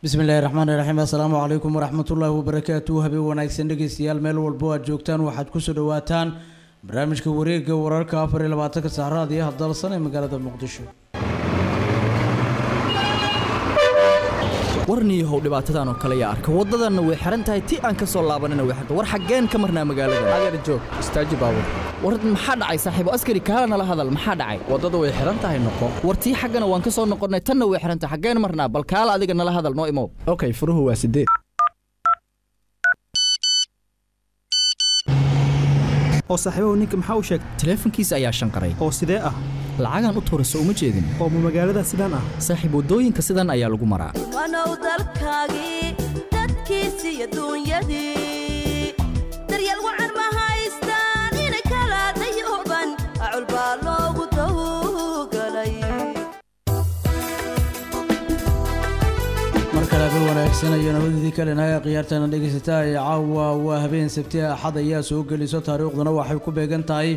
بسم الله الرحمن الرحيم السلام عليكم ورحمة الله وبركاته هبي وناكسن دغيستيال meel walbo aad joogtaan waxaad ku soo dhawaataan barnaamijka wareegga wararka 24 saacad iyo hadalsan ee magaalada Muqdisho warniyo how dhibaatadan oo kale yaa arka wadadana way xiran tahay ti aan ka soo laabanana way xirta war xageen ka marnaa magaalada adeer joog istaaji baabur war maxaa dhacay saaxiibo askari kaana la hadal maxaa dhacay wadada way xiran tahay noqo wartii xagana waan ka soo noqonnay tan way xiran tahay xageen marnaa bal kaala adiga nala hadal noo imo okay furuhu waa 8 oo saaxiibo ninka maxaa u sheegay teleefankiisa ayaa shanqaray oo sidee ah lacagan u tuurayso uma jeedin oo magaalada sidaan ah saaxiib wadooyinka sidan ayaa lagu maraa wanow dalkaagi dadkiisi iyo duunyadii daryeel wacan ma haystaan inay kala dayooban acul baa loogu dawgalay markale ba wanaagsan iyo nabadii kale naga qiyaartana dhageysataa caawa waa habeen sabti axad ayaa soo geliso taariikhduna waxay ku beegan tahay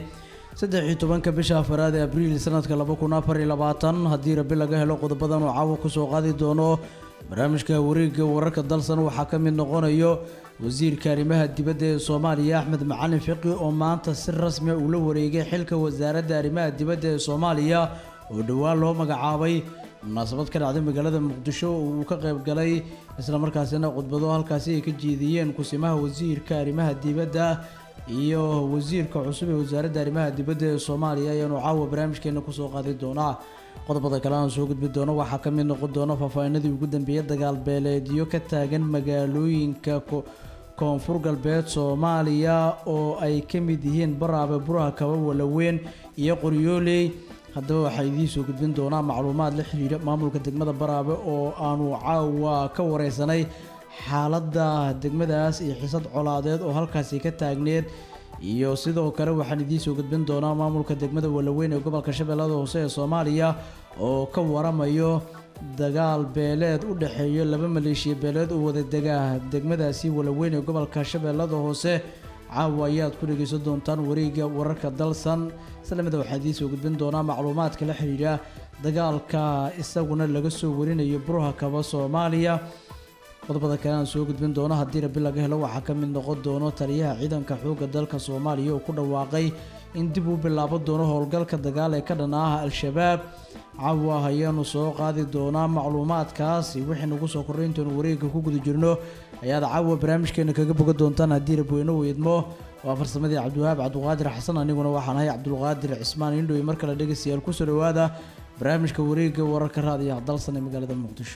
13 bisha afraad ee abriil sanadka 2024 hadii rabbi laga helo qodobadan oo caawa ku soo qaadi doono barnaamijka wareegga wararka dalsan waxa ka mid noqonayo wasiirka arrimaha dibadda ee Soomaaliya Axmed Macalin Fiqi oo maanta si rasmi ah u la wareegay xilka wasaaradda arrimaha dibadda ee Soomaaliya oo dhawaan loo magacaabay munaasabad ka dhacday magaalada Muqdisho oo uu ka qayb galay isla markaasina khudbado halkaasi ay ka jeediyeen kusimaha wasiirka arrimaha dibadda iyo wasiirka cusub ee wasaaradda arrimaha dibadda ee Soomaaliya ayaan caawa barnaamijkeena ku soo qaadi doonaa qodobada kale aan soo gudbi doono waxa ka mid noqon doona faahfaahinadii ugu dambeeyay dagaal beeleedyo ka taagan magaalooyinka koonfur galbeed Soomaaliya oo ay ka mid yihiin Baraabe Buraha Kaba Walaweyn iyo Qoryooley haddaba waxaa idiin soo gudbin doonaa macluumaad la xiriira maamulka degmada Baraabe oo aanu caawa ka wareysanay xaaladda degmadaas iyo xisad colaadeed oo halkaasi ka taagneed iyo sidoo kale waxaan idiin soo gudbin doonaa maamulka degmada Walaweyn ee gobolka Shabeellada Hoose ee Soomaaliya oo ka waramayo dagaal beeleed u dhaxeeyo laba maleeshiya beeleed oo wada dega degmadaasi Walaweyn ee gobolka Shabeellada Hoose caawa ayaad ku dhageysan doontaan wareegga wararka dalsan islamada waxaan idiin soo gudbin doonaa macluumaadka la xiriira dagaalka isaguna laga soo warinayo Buraha Kaba Soomaaliya qodobada kale aan soo gudbin doono haddii rabbi laga helo waxaa ka mid noqon doono taliyaha ciidanka xoogga dalka Soomaaliya oo ku dhawaaqay in dib u bilaabo doono howlgalka dagaal ee ka dhanaha al-shabaab caawa ayaanu soo qaadi doonaa macluumaadkaas wixii nagu soo korreyntoon wareegga ku guda jirno ayaad caawa barnaamijkeena kaga boga doontaan haddii rabbi inoo weydmo waa farsamadii Cabdiwahaab Cabduqaadir Xasan aniguna waxaan ahay Cabdulqaadir Cismaan Indhoy mar kale dhageystayaal ku soo dhawaada barnaamijka wareegga wararka raadiyaha dalsan ee magaalada Muqdisho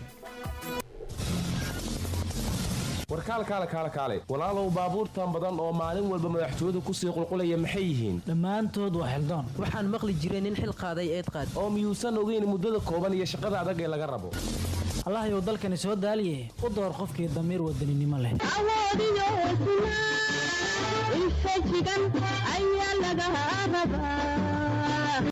warkaal walaalow baabuurtan badan oo maalin walba madaxtooyadu ku sii qulqulaya maxay yihiin dhammaantood waa xildoon waxaan maqli jiray nin xil qaaday eed qaad oo miyuusan ogeyn muddada kooban iyo shaqada adag ee laga rabo allahayow dalkani soo daaliye u door qofkii damiir wadaninimo leh awoodiyo hesnaa infajigan ayaa laga rabaa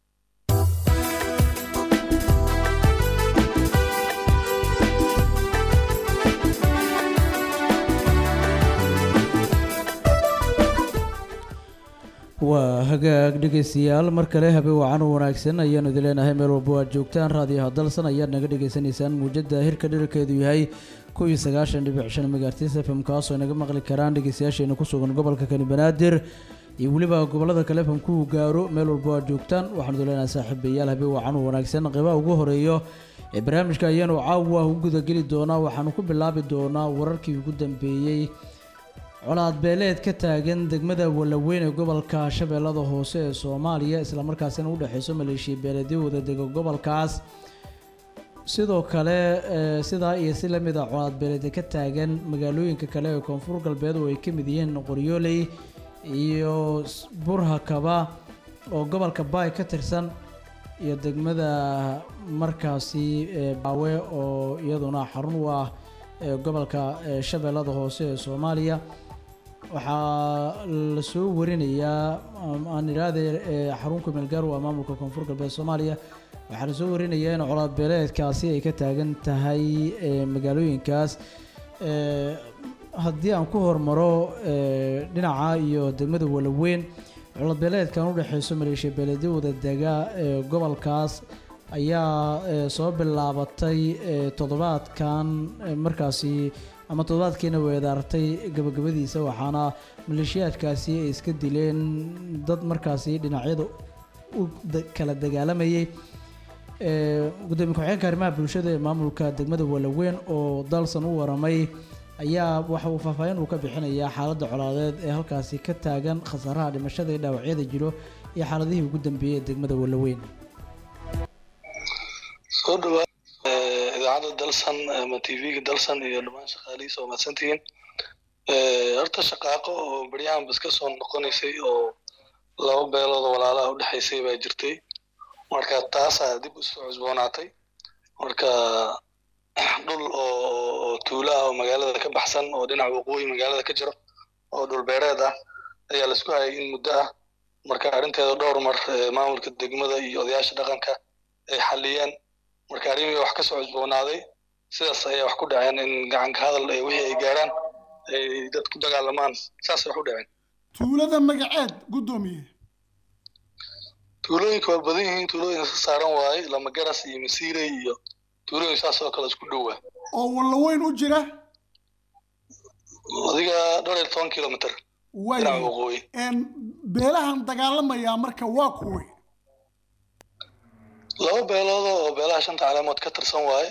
waa hagaag dhageystayaal mar kale habeen wacan wanaagsan ayaanu idin leenahay meel walba aad joogtaan raadiyaha dalsan ayaad naga dhageysanaysaan muujada hirka dhererkeedu yahay 9.5 megahertz FM kaasoo naga maqli karaan dhageystayaasheena ku sugan gobolka Kani Banaadir iyo waliba gobolada kale FM ku gaaro meel walba aad joogtaan waxaan idin leenahay saaxiibayaal habeen wacan wanaagsan qaybaha ugu horeeyo ee barnaamijka ayaanu caawa u guda geli doonaa waxaanu ku bilaabi doonaa wararkii ugu dambeeyay colaad beeleed ka taagan degmada Walaweyn ee gobolka Shabeellada Hoose ee Soomaaliya isla markaasina u dhaxayso maleeshiya beeleedyo wada dega gobolkaas sidoo kale sida iyo si lamid ah colaad beeleed ka taagan magaalooyinka kale ee koonfur galbeed oo ay ka mid yihiin Qoryooley iyo Buraha Kaba oo gobolka Baay ka tirsan iyo degmada markaasi Baawe oo iyaduna xarun u ah gobolka Shabeellada Hoose ee Soomaaliya waxaa la soo warinayaa aan iraade xarunka meelgaar waa maamulka koonfur galbeed Soomaaliya waxaa la soo warinayaa in colaad beeleedkaasi ay ka taagan tahay magaalooyinkaas haddii aan ku hormaro dhinaca iyo degmada Walaweyn colaad beeleedkan u dhaxayso maleeshiya beeleedyo wada dega gobolkaas ayaa soo bilaabatay toddobaadkan markaasi ama toddobaadkiina weedaartay gabagabadiisa waxaana maleeshiyaadkaasi ay iska dileen dad markaasi dhinacyada u kala dagaalamayay gudoomiye ku-xigeenka arrimaha bulshada ee maamulka degmada Walaweyn oo dalsan u waramay ayaa waxa uu faahfaahin uu ka bixinayaa xaaladda colaadeed ee halkaasi ka taagan khasaaraha dhimashada iyo dhaawacyada jiro iyo xaaladihii ugu dambeeyay ee degmada Walaweyn soo dhawaad idaacadda dalsan ama TV-ga dalsan iyo dhammaan shaqaalihiisa oo mahadsantihiin horta shaqaaqo oo baryahan bas ka soo noqonaysay oo laba beelood walaalaha u dhaxaysay baa jirtay marka taasaa dib u soo cusboonaatay marka dhul oo tuulaha oo magaalada ka baxsan oo dhinaca waqooyi magaalada ka jiro oo dhul beereed ah ayaa la isku hayay in muddo ah marka arrinteeda dhowr mar maamulka degmada iyo odayaasha dhaqanka ay xaliyeen marka arrimii wax ka soo cusboonaaday sidaas ayaa wax ku dhaceen in gacanka hadal wixii ay gaaraan ay dad ku dagaalamaan saas wax u dhaceen tuulada magaceed gudoomiye tuulooyinka waa badan yihiin tuulooyin saaran waaye lama garas iyo masiire iyo tuulooyin saas oo kale isku dhowa oo Walaweyn u jira adiga 12 kilometer way beelahan dagaalamaya marka waa kuwii laba beelood oo beelaha shanta calaamad ka tirsan waaye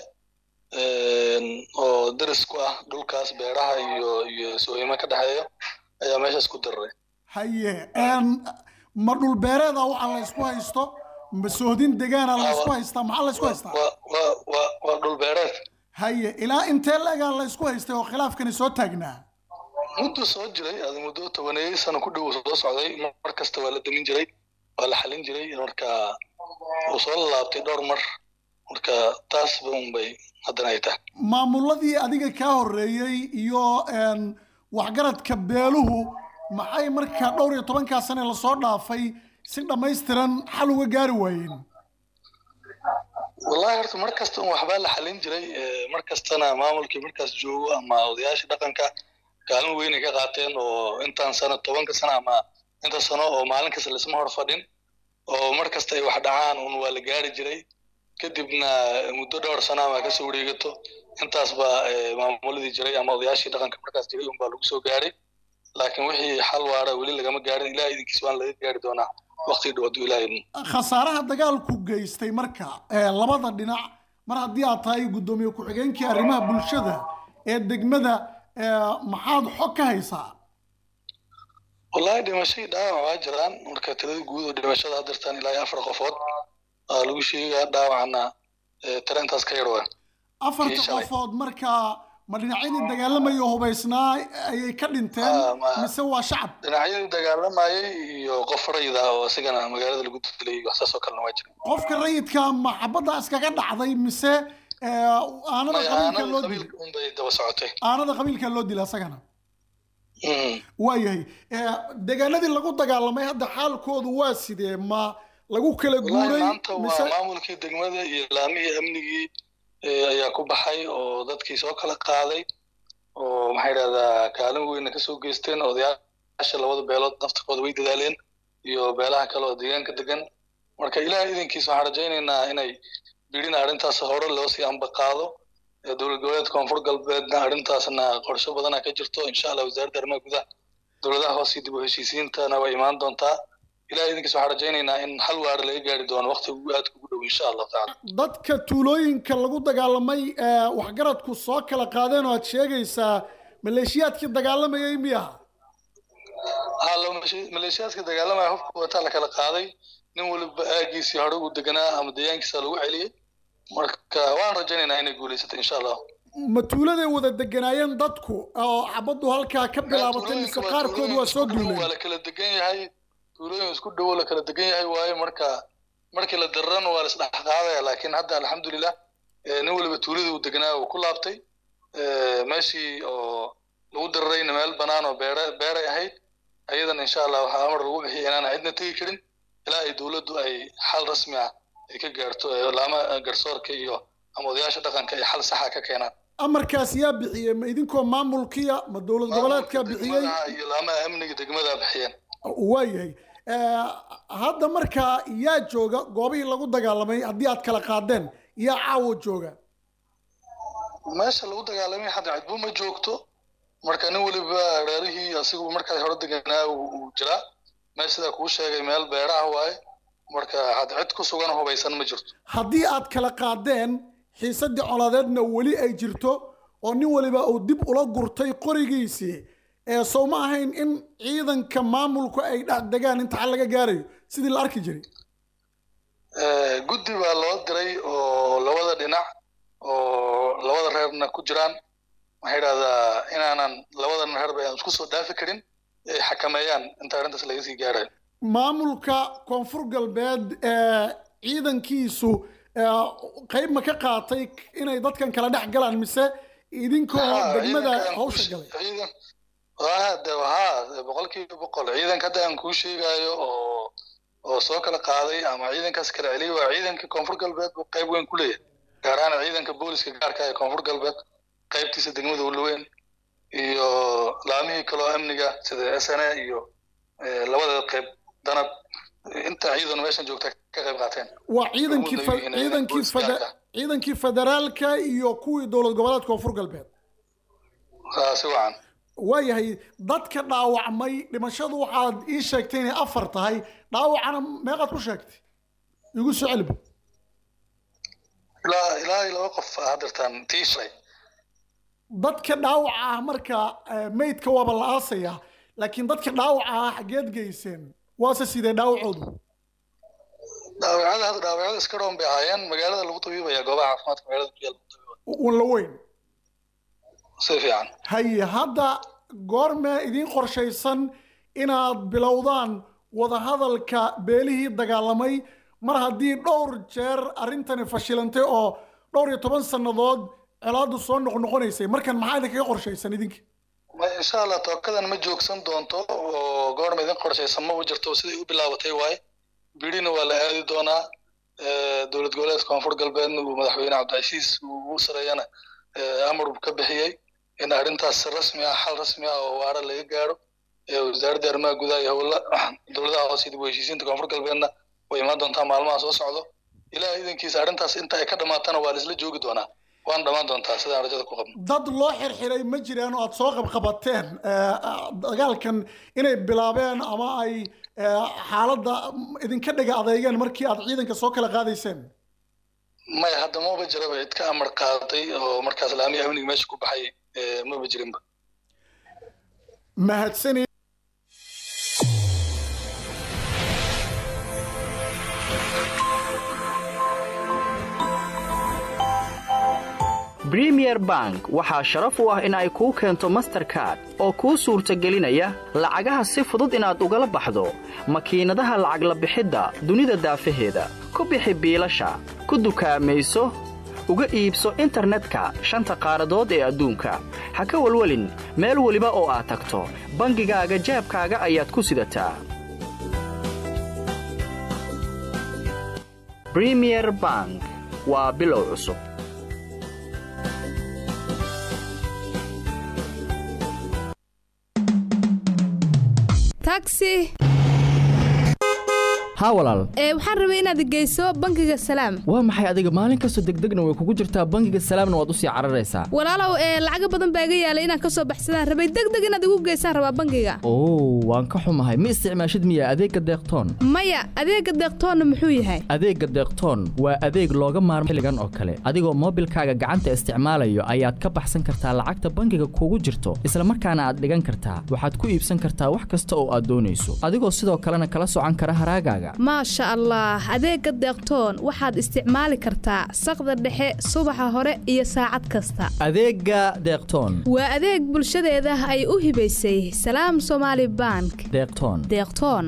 oo daris ku ah dhulkaas beeraha iyo sooyima ka dhaxeeyo ayaa meeshaas ku daray haye ma dhul beereed ah waxa la isku haysto ma soodin deegaana la isku haystaa maxaa la isku haystaa waa dhul beereed haye ilaa intee laga la isku haystay oo khilaafkani soo taagnaa muddo soo jiray muddo 10 sano ku dhow soo socday mar kasta waa la damin jiray waa la xalin jiray marka oo soo laabtay dhowr mar marka taas bay haddana ay tahay maamuladii adiga ka horeeyay iyo waxgaradka beeluhu maxay marka dhowr iyo 10 sano la soo dhaafay si dhameystiran xal uga gaari waayeen wallahi horta mar kasta waxba la xalin jiray mar kastana maamulkii markaas joogo ama odayaasha dhaqanka kaalin weyn ka qaateen oo intaan sano 10 sano ama inta sano oo maalin kasta la isma hor fadhin oo mar kasta ay wax dhacaan waa la gaari jiray kadibna muddo dhowr sano ama ka soo wareegato intaas ba maamuladii jiray ama odayaashii dhaqanka markaas jiray baa lagu soo gaaray laakiin wixii xal waara wali lagama gaarin ilaahay idinkiis waan laga gaari doonaa waqti dhow haduu ilaahay khasaaraha dagaalku geystay marka labada dhinac mar haddii aad tahay gudoomiye ku-xigeenkii arrimaha bulshada ee degmada maxaad xog ka haysaa wallahi dhimashay dhaawac waa jiraan marka tirada guud oo dhimashada hadirtaan ilaa 4 qofood lagu sheegaa dhaawacna tarantaas ka yarwaa 4 qofood marka ma dhinacyadii dagaalamaya hubaysnaa ayay ka dhinteen mise waa shacab dhinacyadii dagaalamayay iyo qof rayid ah oo isagana magaalada lagu dilay wax saas oo kale waa jira qofka rayidka ma xabada iskaga dhacday mise aanada qabiilka loo dilay bay daba socotay aanada qabiilka loo dilay asagana waayahay deegaanadii lagu dagaalamay hadda xaalkoodu waa sidee ma lagu kala guuray mise maamulkii degmada iyo laamihii amnigii ayaa ku baxay oo dadkii soo kala qaaday oo maxay yiraahdaa kaalin weyn ka soo geysteen odayaasha labada beelood naftkooda way dadaaleen iyo beelaha kale oo deegaanka degan marka ilaahay idinkiisa waxaan rajaynaynaa inay bidin arrintaas hore loo sii amba qaado dowlad goboleedka koonfur galbeedna arrintaasna qorshe badan ka jirto insha Allah wasaaradda arrimaha gudaha dowladaha hoose dib u heshiisiintana way imaan doontaa ilaahay idinkiisa waxaan rajaynaynaa in xal waara laga gaari doono waqtigu aad ugu dhow insha Allah taala dadka tuulooyinka lagu dagaalamay waxgaradku soo kala qaadeen oo aad sheegaysaa maleeshiyaadkii dagaalamayay miya maleeshiyaadkii dagaalamaya hubka wata la kala qaaday nin waliba aagiisii hore uu deganaa ama deegaankiisa lagu celiyay marka waan rajaynaynaa inay guulaysato insha Allah ma tuuladay wada deganaayeen dadku oo xabadu halkaa ka bilaabatay mise qaarkood waa soo duulay waa la kala degan yahay tuulooyin isku dhow la kala degan yahay waaye markii la darran waa la isdhex qaadaya laakiin hadda alxamdulillah nin waliba tuuladii uu deganaa uu ku laabtay meeshii oo lagu darrayna meel banaan oo beeray ahayd ayadan insha Allah waxaa amar lagu bixiyay inaan cidna tegi karin ilaa ay dowladdu ay xal rasmi ah ay ka gaarto laama garsoorka iyo ama odayaasha dhaqanka ay xal sax ah ka keenaan amarkaas yaa bixiyay ma idinkoo maamulkiya ma dowlad goboleedka bixiyay iyo laama amniga degmada bixiyeen waayahay hadda markaa yaa jooga goobihii lagu dagaalamay haddii aad kala qaadeen yaa caawo jooga meesha lagu dagaalamay hadda cidbu ma joogto marka nin waliba reerihii asigu markaa hore deganaa uu jiraa meesha sidaa kuu sheegay meel beeraha waaye marka hadda cid ku sugan hubaysan ma jirto haddii aad kala qaadeen xiisadii colaadeedna weli ay jirto oo nin waliba uu dib ula gurtay qorigiisii soo ma ahayn in ciidanka maamulku ay dhex degaan inta xal laga gaarayo sidii la arki jiray guddi baa loo diray oo labada dhinac oo labada reerna ku jiraan waxay idhahdaa inaanan labadan reerba aan isku soo dhaafi karin ay xakameeyaan inta arrintaas laga sii gaarayo maamulka koonfur galbeed ciidankiisu qayb ma ka qaatay inay dadkan kala dhex galaan mise idinkoo degmada hawsha galay boqolkiiba boqol ciidanka hadda aan kuu sheegayo oo soo kala qaaday ama ciidankaas kala celiyay waa ciidanka koonfur galbeed oo qayb weyn ku leeyahay gaar ahaan ciidanka booliska gaarka ee koonfur galbeed qaybtiisa degmada Wulweyn iyo laamihii kale oo amniga sida SNA iyo labada qayb danab inta ciidan meeshan joogta ka qayb qaateen waa ciidankii federaalka iyo kuwii dowlad goboleedka koonfur galbeed si wacan waayahay dadka dhaawacmay dhimashadu waxaad ii sheegtay inay 4 tahay dhaawacana meeqaad ku sheegtay igu soo celbi ilaa laba qof hadartan tiishay dadka dhaawaca marka meydka waaba la aasaya laakiin dadka dhaawaca xageed geyseen waase sidee dhaawacoodu dhaawacada iska dhoon bay ahaayeen magaalada lagu tabiibaya goobaha caafimaadka magaalada ku yaal wala weyn si fiican hay hadda goorma idin qorshaysan inaad bilowdaan wada hadalka beelihii dagaalamay mar haddii dhowr jeer arrintani fashilantay oo 12 sanadood colaadu soo noqonaysay markan maxaa idinkaga qorshaysan idinka insha Allah tookadan ma joogsan doonto oo goorma idin qorshaysan ma jirto sidii u bilaabatay waay birina waa la aadi doonaa dowlad goboleedka koonfur galbeedna uu madaxweyne Cabdicasiis uu sareeyana amar ka bixiyay in arrintaas rasmi ah xal rasmi ah oo waara laga gaaro wasaaradda arrimaha gudaha iyo dowladaha hoose iyo heshiisiinta koonfur galbeedna way imaan doontaa maalmaha soo socdo ilaa idankiisa arrintaas inta ay ka dhamaatana waa la isla joogi doonaa waan dhamaan doontaa sidaan rajada ku qabno dad loo xirxiray ma jiraan oo aad soo qabqabateen dagaalkan inay bilaabeen ama ay xaaladda idinka dhiga adeegeen markii aad ciidanka soo kala qaadayseen maya hadda maba jiraba cid ka amar qaaday oo markaas laamiga amniga meesha ku baxay maba jirinba mahadsanid Premier Bank waxaa sharaf u ah in ay kuu keento Mastercard oo kuu suurtagelinaya lacagaha si fudud inaad ugala baxdo makiinadaha lacag la bixidda dunida daafaheeda ku bixi biilasha ku dukaamayso uga iibso internetka shanta qaaradood ee adduunka ha ka walwalin meel waliba oo aad tagto bangigaaga jeebkaaga ayaad ku sidataa Premier Bank waa bilow cusub taxi ها walaal waxaan rabay inaad geyso bangiga salaam waa maxay adiga maalin kasta degdegna way kugu jirtaa bangiga salaamna waad u sii cararaysaa walaalow lacag badan baa iga yaalay inaan ka soo baxsadaan rabay degdeg inaad igu geysaan rabaa bangiga oo waan ka xumahay ma isticmaashid miya adeega deeqtoon maya adeega deeqtoon muxuu yahay adeega deeqtoon waa adeeg looga maarmo xilligan oo kale adigoo moobilkaaga gacanta isticmaalayo ayaad ka baxsan kartaa lacagta bangiga kugu jirto isla markaana aad dhigan kartaa waxaad ku iibsan kartaa wax kasta oo aad doonayso adigoo sidoo kalena kala socan kara haraagaaga ما شاء الله adeega deeqtoon waxaad isticmaali kartaa saqda dhexe subaxa hore iyo saacad kasta adeega deeqtoon waa adeeg bulshadeeda ay u hibaysay Salaam Somali Bank deeqtoon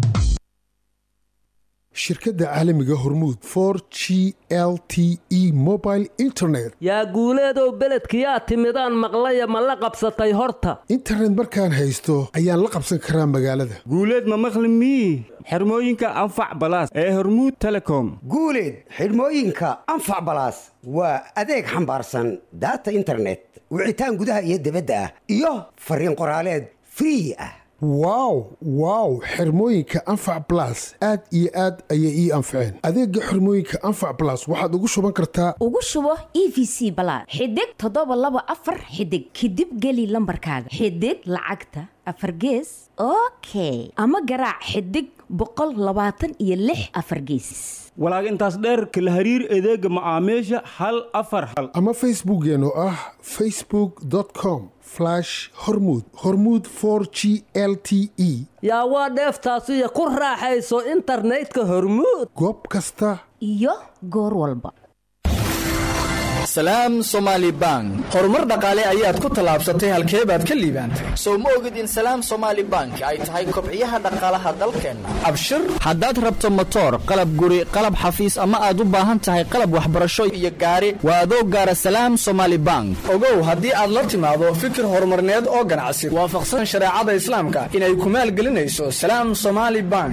shirkadda caalamiga hormuud 4G LTE mobile internet yaa guuleedow beledkiyaa timidaan maqlaya ma la qabsatay horta internet markaan haysto ayaan la qabsan karaa magaalada guuleed ma maqli mii xirmooyinka anfac balaas ee hormuud telecom guuleed xirmooyinka anfac balaas waa adeeg xambaarsan data internet wicitaan gudaha iyo dibadda ah iyo fariin qoraaleed free ah wow xirmooyinka anfac blas aad iyo aad ayay ii anfaceen. adeega xirmooyinka anfac blas waxaad ugu shuban kartaa ugu shubo EVC blas xidig 724 xidig kadib geli lambarkaaga xidig lacagta afar gees okay ama garaac xidig 126 afar gees. walaag intaas dheer kala hariir adeega macaamiisha hal afar hal ama facebookeen oo ah facebook.com/hormuud 4G LTE. yaa waa dheeftaasiyo ku raaxayso internetka hormuud goob kasta iyo goor walba. salaam Somali Bank horumar dhaqaale ayaad ku talaabsatay halkee baad ka liibaantay soo ma ogid in salaam Somali Bank ay tahay kobciyaha dhaqaalaha dalkeena abshir haddaad rabto motor qalab guri qalab xafiis ama aad u baahan tahay qalab waxbarasho iyo gaari waa adoo gaara salaam Somali Bank ogow haddii aad la timaado fikir horumarneed oo ganacsi waafaqsan shariicada islaamka inay ku maalgelinayso salaam Somali Bank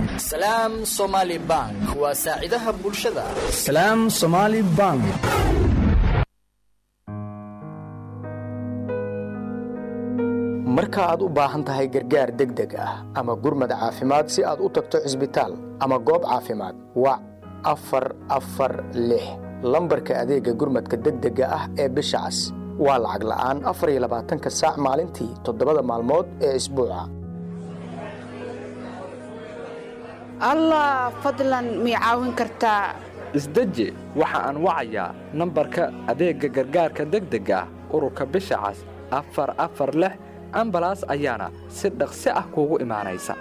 waa saacidaha bulshada salaam Somali Bank. marka aad u baahan tahay gargaar degdeg ah ama gurmad caafimaad si aad u tagto cisbitaal ama goob caafimaad wac 446 lambarka adeega gurmadka degdega ah ee bisha cas waa lacag la'aan 24 saac maalintii 7 maalmood ee isbuuca. allah fadlan mi caawin kartaa isdeji waxa aan wacayaa nambarka adeega gargaarka degdega ah ururka bisha cas 446 ambalaas ayaana si dhaqsi ah kuugu imaanaysa.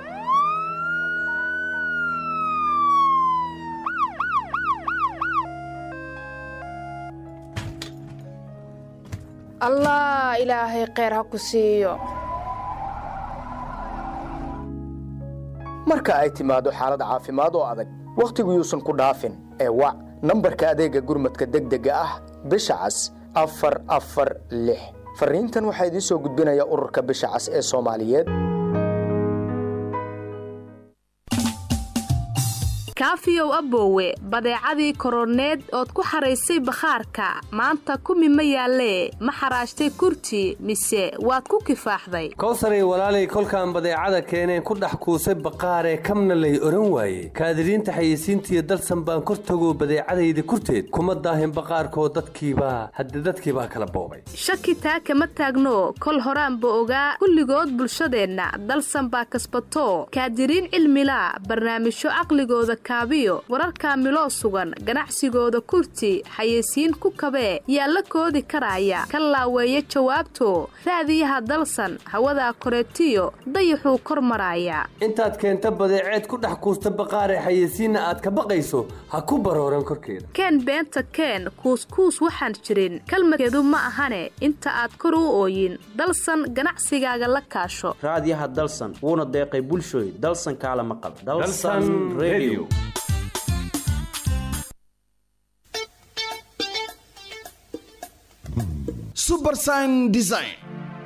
allah ilaahay khayr ha ku siiyo. marka ay timaado xaalad caafimaad oo adag wakhtigu yuusan ku dhaafin ee wac nambarka adeega gurmadka degdega ah bisha cas 446. fariintan waxaa idiin soo gudbinaya ururka bisha cas ee Soomaaliyeed. kaafiyow aboowe badeecadii koroneed ood ku xaraysay bakhaarka maanta kumi ma yaalee ma xaraashtay kurti mise waad ku kifaaxday kowsaray walaalay kolkaan badeecada keeneen ku dhex kuusay baqaaree kamna lay oran waaye kaadiriinta xayeysiintiiyo dalsan baan kor tagoo badeecadayda kurteed kuma daahin baqaarkoo dadkiibaa kala boobay shaki taa kama taagno kol horaanba ogaa kulligood bulshadeenna dalsan baa kasbato kaadiriin cilmila barnaamijyo caqligooda kaabiyo wararka miloo sugan ganacsigooda kurti xayeysiin ku kabee yaa la koodi karaya ka laaweeya jawaabto raadiyaha dalsan hawada koreetiyo dayaxuu kor maraya intaad keenta badeeceed ku dhex kuusta baqaaree xayeysiinna aad ka baqayso ha ku barooran korkeeda keen beenta keen kuuskuus waxaan jirin kalmadkeedu ma ahane inta aad kor u ooyin dalsan ganacsigaaga la kaasho raadiyaha dalsan wuuna deeqay bulshooy dalsan kaala maqal dalsan radio. Supersign Design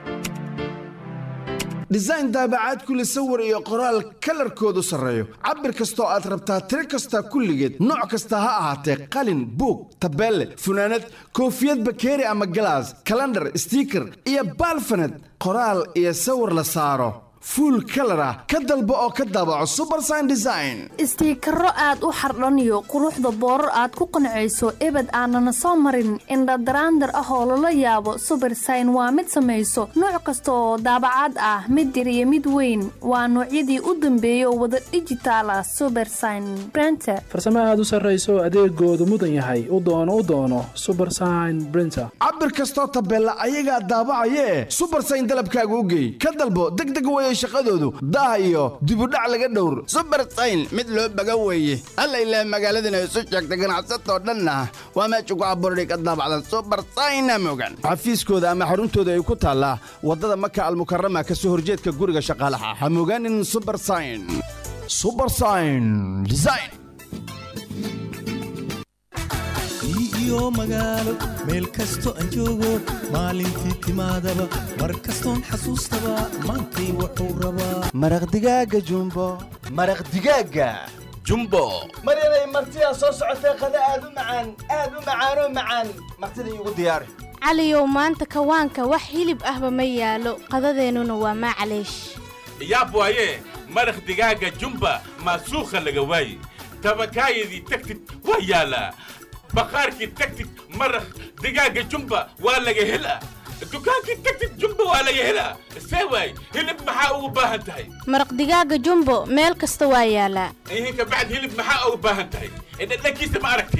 daabacaad kule sawir iyo qoraal kalarkoodu sarreeyo cabir kastoo aad rabtaa tiro kasta kulligeed nooc kasta ha ahaatee qalin buug tabeelle funaanad koofiyad bakeeri ama galaas kalandar stiiker iyo baalfaned qoraal iyo sawir la saaro full color ah ka dalbo oo ka daabaco Supersign Design istiikaro aad u xardhaniyo quruxda boorar aad ku qanceyso ebed aanana soo marin inda daraandar ah oo la yaabo Supersign waa mid samayso nooc kasta oo daabacaad ah mid yar iyo mid weyn waa noocyadii u dambeeyay wada digital ah Supersign printer farsamo aad u sareyso adeegoodu mudan yahay u doono Supersign printer cabir kastoo tabeella ayaga daabacayee Supersign dalabkaaga u geey ka dalbo degdeg way shaqadoodu daa iyo dibudhac laga dhowr Supersign mid loo baga weeye alla ilaa magaaladana isu sheegtay ganacsato dhanna waa meesha ku abuuray ka daabacdan Supersign mogan xafiiskooda ama xaruntooda ay ku taala wadada Makka al-Mukarrama ka soo horjeedka guriga shaqaalaha ha moganin Supersign Design iyo magaalo meel kasto aan joogo maalintii timaadaba mar kastoon xasuustaba maantay wuxuu rabaa maraq digaaga jumbo maryanay martidaa soo socotay qada aad u macaan martida iigu diyaari caliyow maanta kawaanka wax hilib ahba ma yaalo qadadeennuna waa maclaysh yaab waaye maraq digaaga jumba maasuukha laga waaye tabakaayadii tagtid waa yaalaa baqaarkii tagtid maraq digaaga jumba waa laga helaa dukaankii tagtid jumba waa laga helaa see waay hilib maxaa ugu baahan tahay maraq digaaga jumbo meel kasta waa yaalaa ihinka bacd hilib maxaa ugu baahan tahay dhadhankiisa ma aragti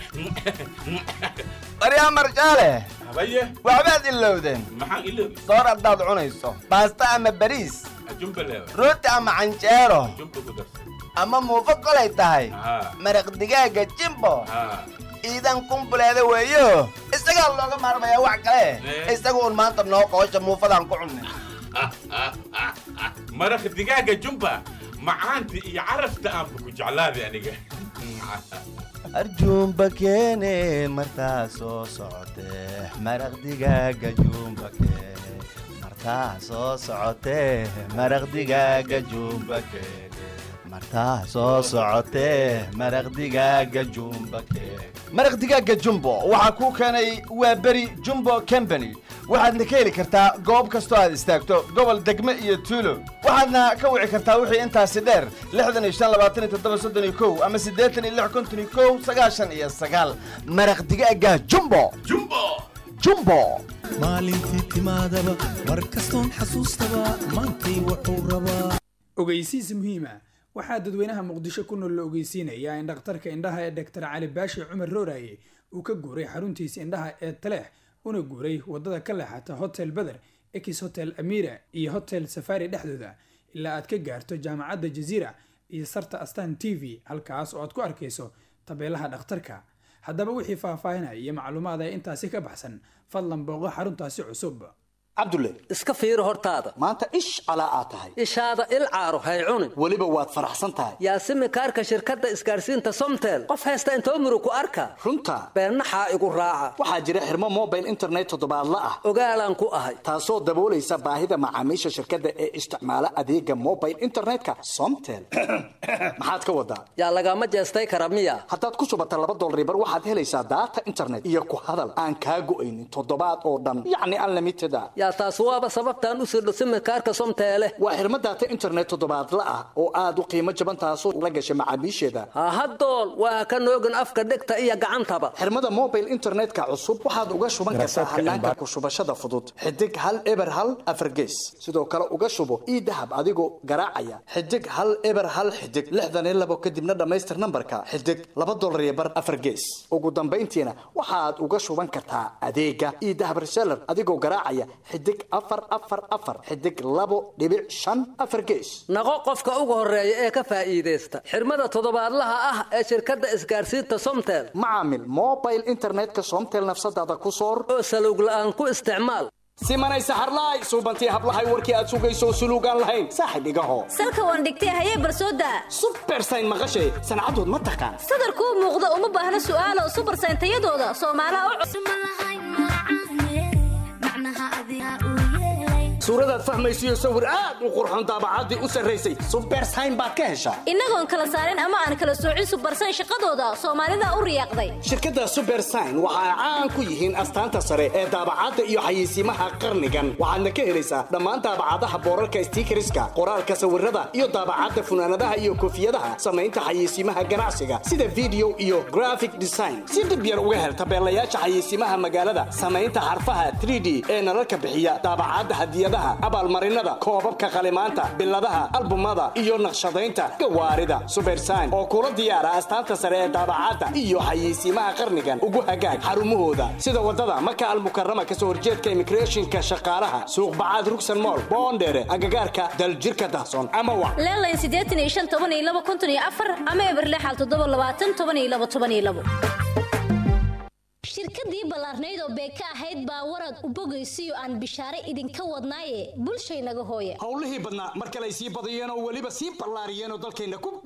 baryaa marjaale habaye waxbaad ilowdeen maxaan iloobi soor haddaad cunayso baasta ama bariis jumba leewa rooti ama canjeero jumba ku darsan ama muufo kolay tahay maraq digaaga jimbo iidan kumbuleeda weeyo isagaa looga maarmayaa wax kale isaga un maanta noo qoosha muufadaan ku cunnay maraq digaaga jumba macaanta iyo carafta aanba ku jeclaaday aniga arjuumba keene martaa soo socotee maraq digaaga jumba keene martaa soo socotee maraq digaaga jumba keene martaa soo socotee maraq digaaga jumba keene maraq digaaga jumbo waxaa kuu keenay waa beri jumbo company waxaadna ka heli kartaa goob kastoo aad istaagto gobol degme iyo tuulo waxaadna ka wici kartaa wixii intaasi dheer 65 ama 86 maraq digaaga jumbo jumbo maalintii timaadaba mar kastoon xasuustaba maantay wuxuu rabaa ogeysiis muhiima waxaa dadweynaha muqdisho ku nool la ogeysiinayaa in dhakhtarka indhaha ee Dr. Cali Baashi Cumar Rooraye uu ka guuray xaruntiisa indhaha ee Taleex una guuray wadada ka leexata Hotel Badr, Ex Hotel Amira iyo Hotel Safari dhexdooda ilaa aad ka gaarto jaamacadda Jazeera iyo sarta Astaan TV halkaas oo aad ku arkayso tabeelaha dhakhtarka. haddaba wixii faahfaahinaya iyo macluumaad ay intaasi ka baxsan fadlan booqo xaruntaasi cusub. cabdulle iska fiiro hortaada maanta ish calaa aad tahay ishaada il caaro hay cunin weliba waad faraxsan tahay yaasimi kaarka shirkadda isgaarsiinta somtel qof haysta inta umru ku arka runta beennaxaa igu raaca waxaa jira xirmo mobile internet toddobaadla ah ogaalaan ku ahay taasoo daboolaysa baahida macaamiisha shirkadda ee isticmaala adeega mobile internetka somtel maxaad ka wadaa yaa lagama jeestay kara miya haddaad ku shubata $2 waxaad helaysaa data internet iyo ku hadal aan kaa go'aynin toddobaad oo dhan yacni unlimited yaa taas waaba sababtaan u sirdho simikaarka somteele waa xirmo data internet toddobaadla ah oo aad u qiimo jaban taasoo la gashay macaamiisheeda hahadool waa ka noogin afka dhegta iyo gacantaba xirmada mobile internetka cusub waxaad uga shuban kartaa hanaanka ku shubashada fudud xidig 1 afar gees sidoo kale uga shubo idahab adigoo garaacaya xidig 1 xidig 62 kadibna dhamaystir nambarka xidig $2 afar gees ugu dambeyntiina waxaad uga shuban kartaa adeega idahab reseller adigoo garaacaya xidig 4 xidig 2.5 afar gees naqo qofka ugu horeeya ee ka faa'iideysta xirmada toddobaadlaha ah ee shirkadda isgaarsiinta somtel macaamil mobile internetka somtel nafsadaada ku soor oo salowg la'aan ku isticmaal simanay saxarlaay suubantii hablahay warkii aad sugayso suluugaan lahayn saaxib igaho salka waan dhigtay hayee barsooda supersayn maqashay sancadood ma taqaan sadarkuu muuqda uma baahna su'aalo supersayn tayadooda soomaalaha u cusub suuradaad fahmaysiyo sawir aad u qurxoon daabacaddii u sarraysay supersayn baad ka heshaa innagoon kala saarin ama aan kala soocin supersayn shaqadooda soomaalida u riyaaqday shirkadda supersayn waxa ay caan ku yihiin astaanta sare ee daabacadda iyo xayeysiimaha qarnigan waxaadna ka helaysaa dhammaan daabacadaha boorarka stiikariska qoraalka sawirada iyo daabacadda funaanadaha iyo koofiyadaha samaynta xayeysiimaha ganacsiga sida video iyo graphic design si dib yar uga hel tabeelayaasha xayeysiimaha magaalada samaynta xarfaha 3D ee nalalka bixiya daabacadda hadiyadaha abaalmarinada koobabka qalimaanta biladaha albumada iyo naqshadaynta gawaarida supersign oo kula diyaara astaanta sare ee daabacadda iyo xayeysiimaha qarnigan ugu hagaag xarumahooda sida wadada maka almukarrama kasoo horjeedka immigrationka shaqaalaha suuq bacaad rugsan mool boondheere agagaarka daljirka dahsoon ama wa leelayn 85 ama eberlexal 7 shirkadii ballaarnayd oo beeka ahayd baa warad u bogaysiyo aan bishaare idinka wadnaaye bulshaynaga hooya howlihii badnaa mar kale ay sii badiyeen oo weliba sii ballaariyeen oo dalkeenna ku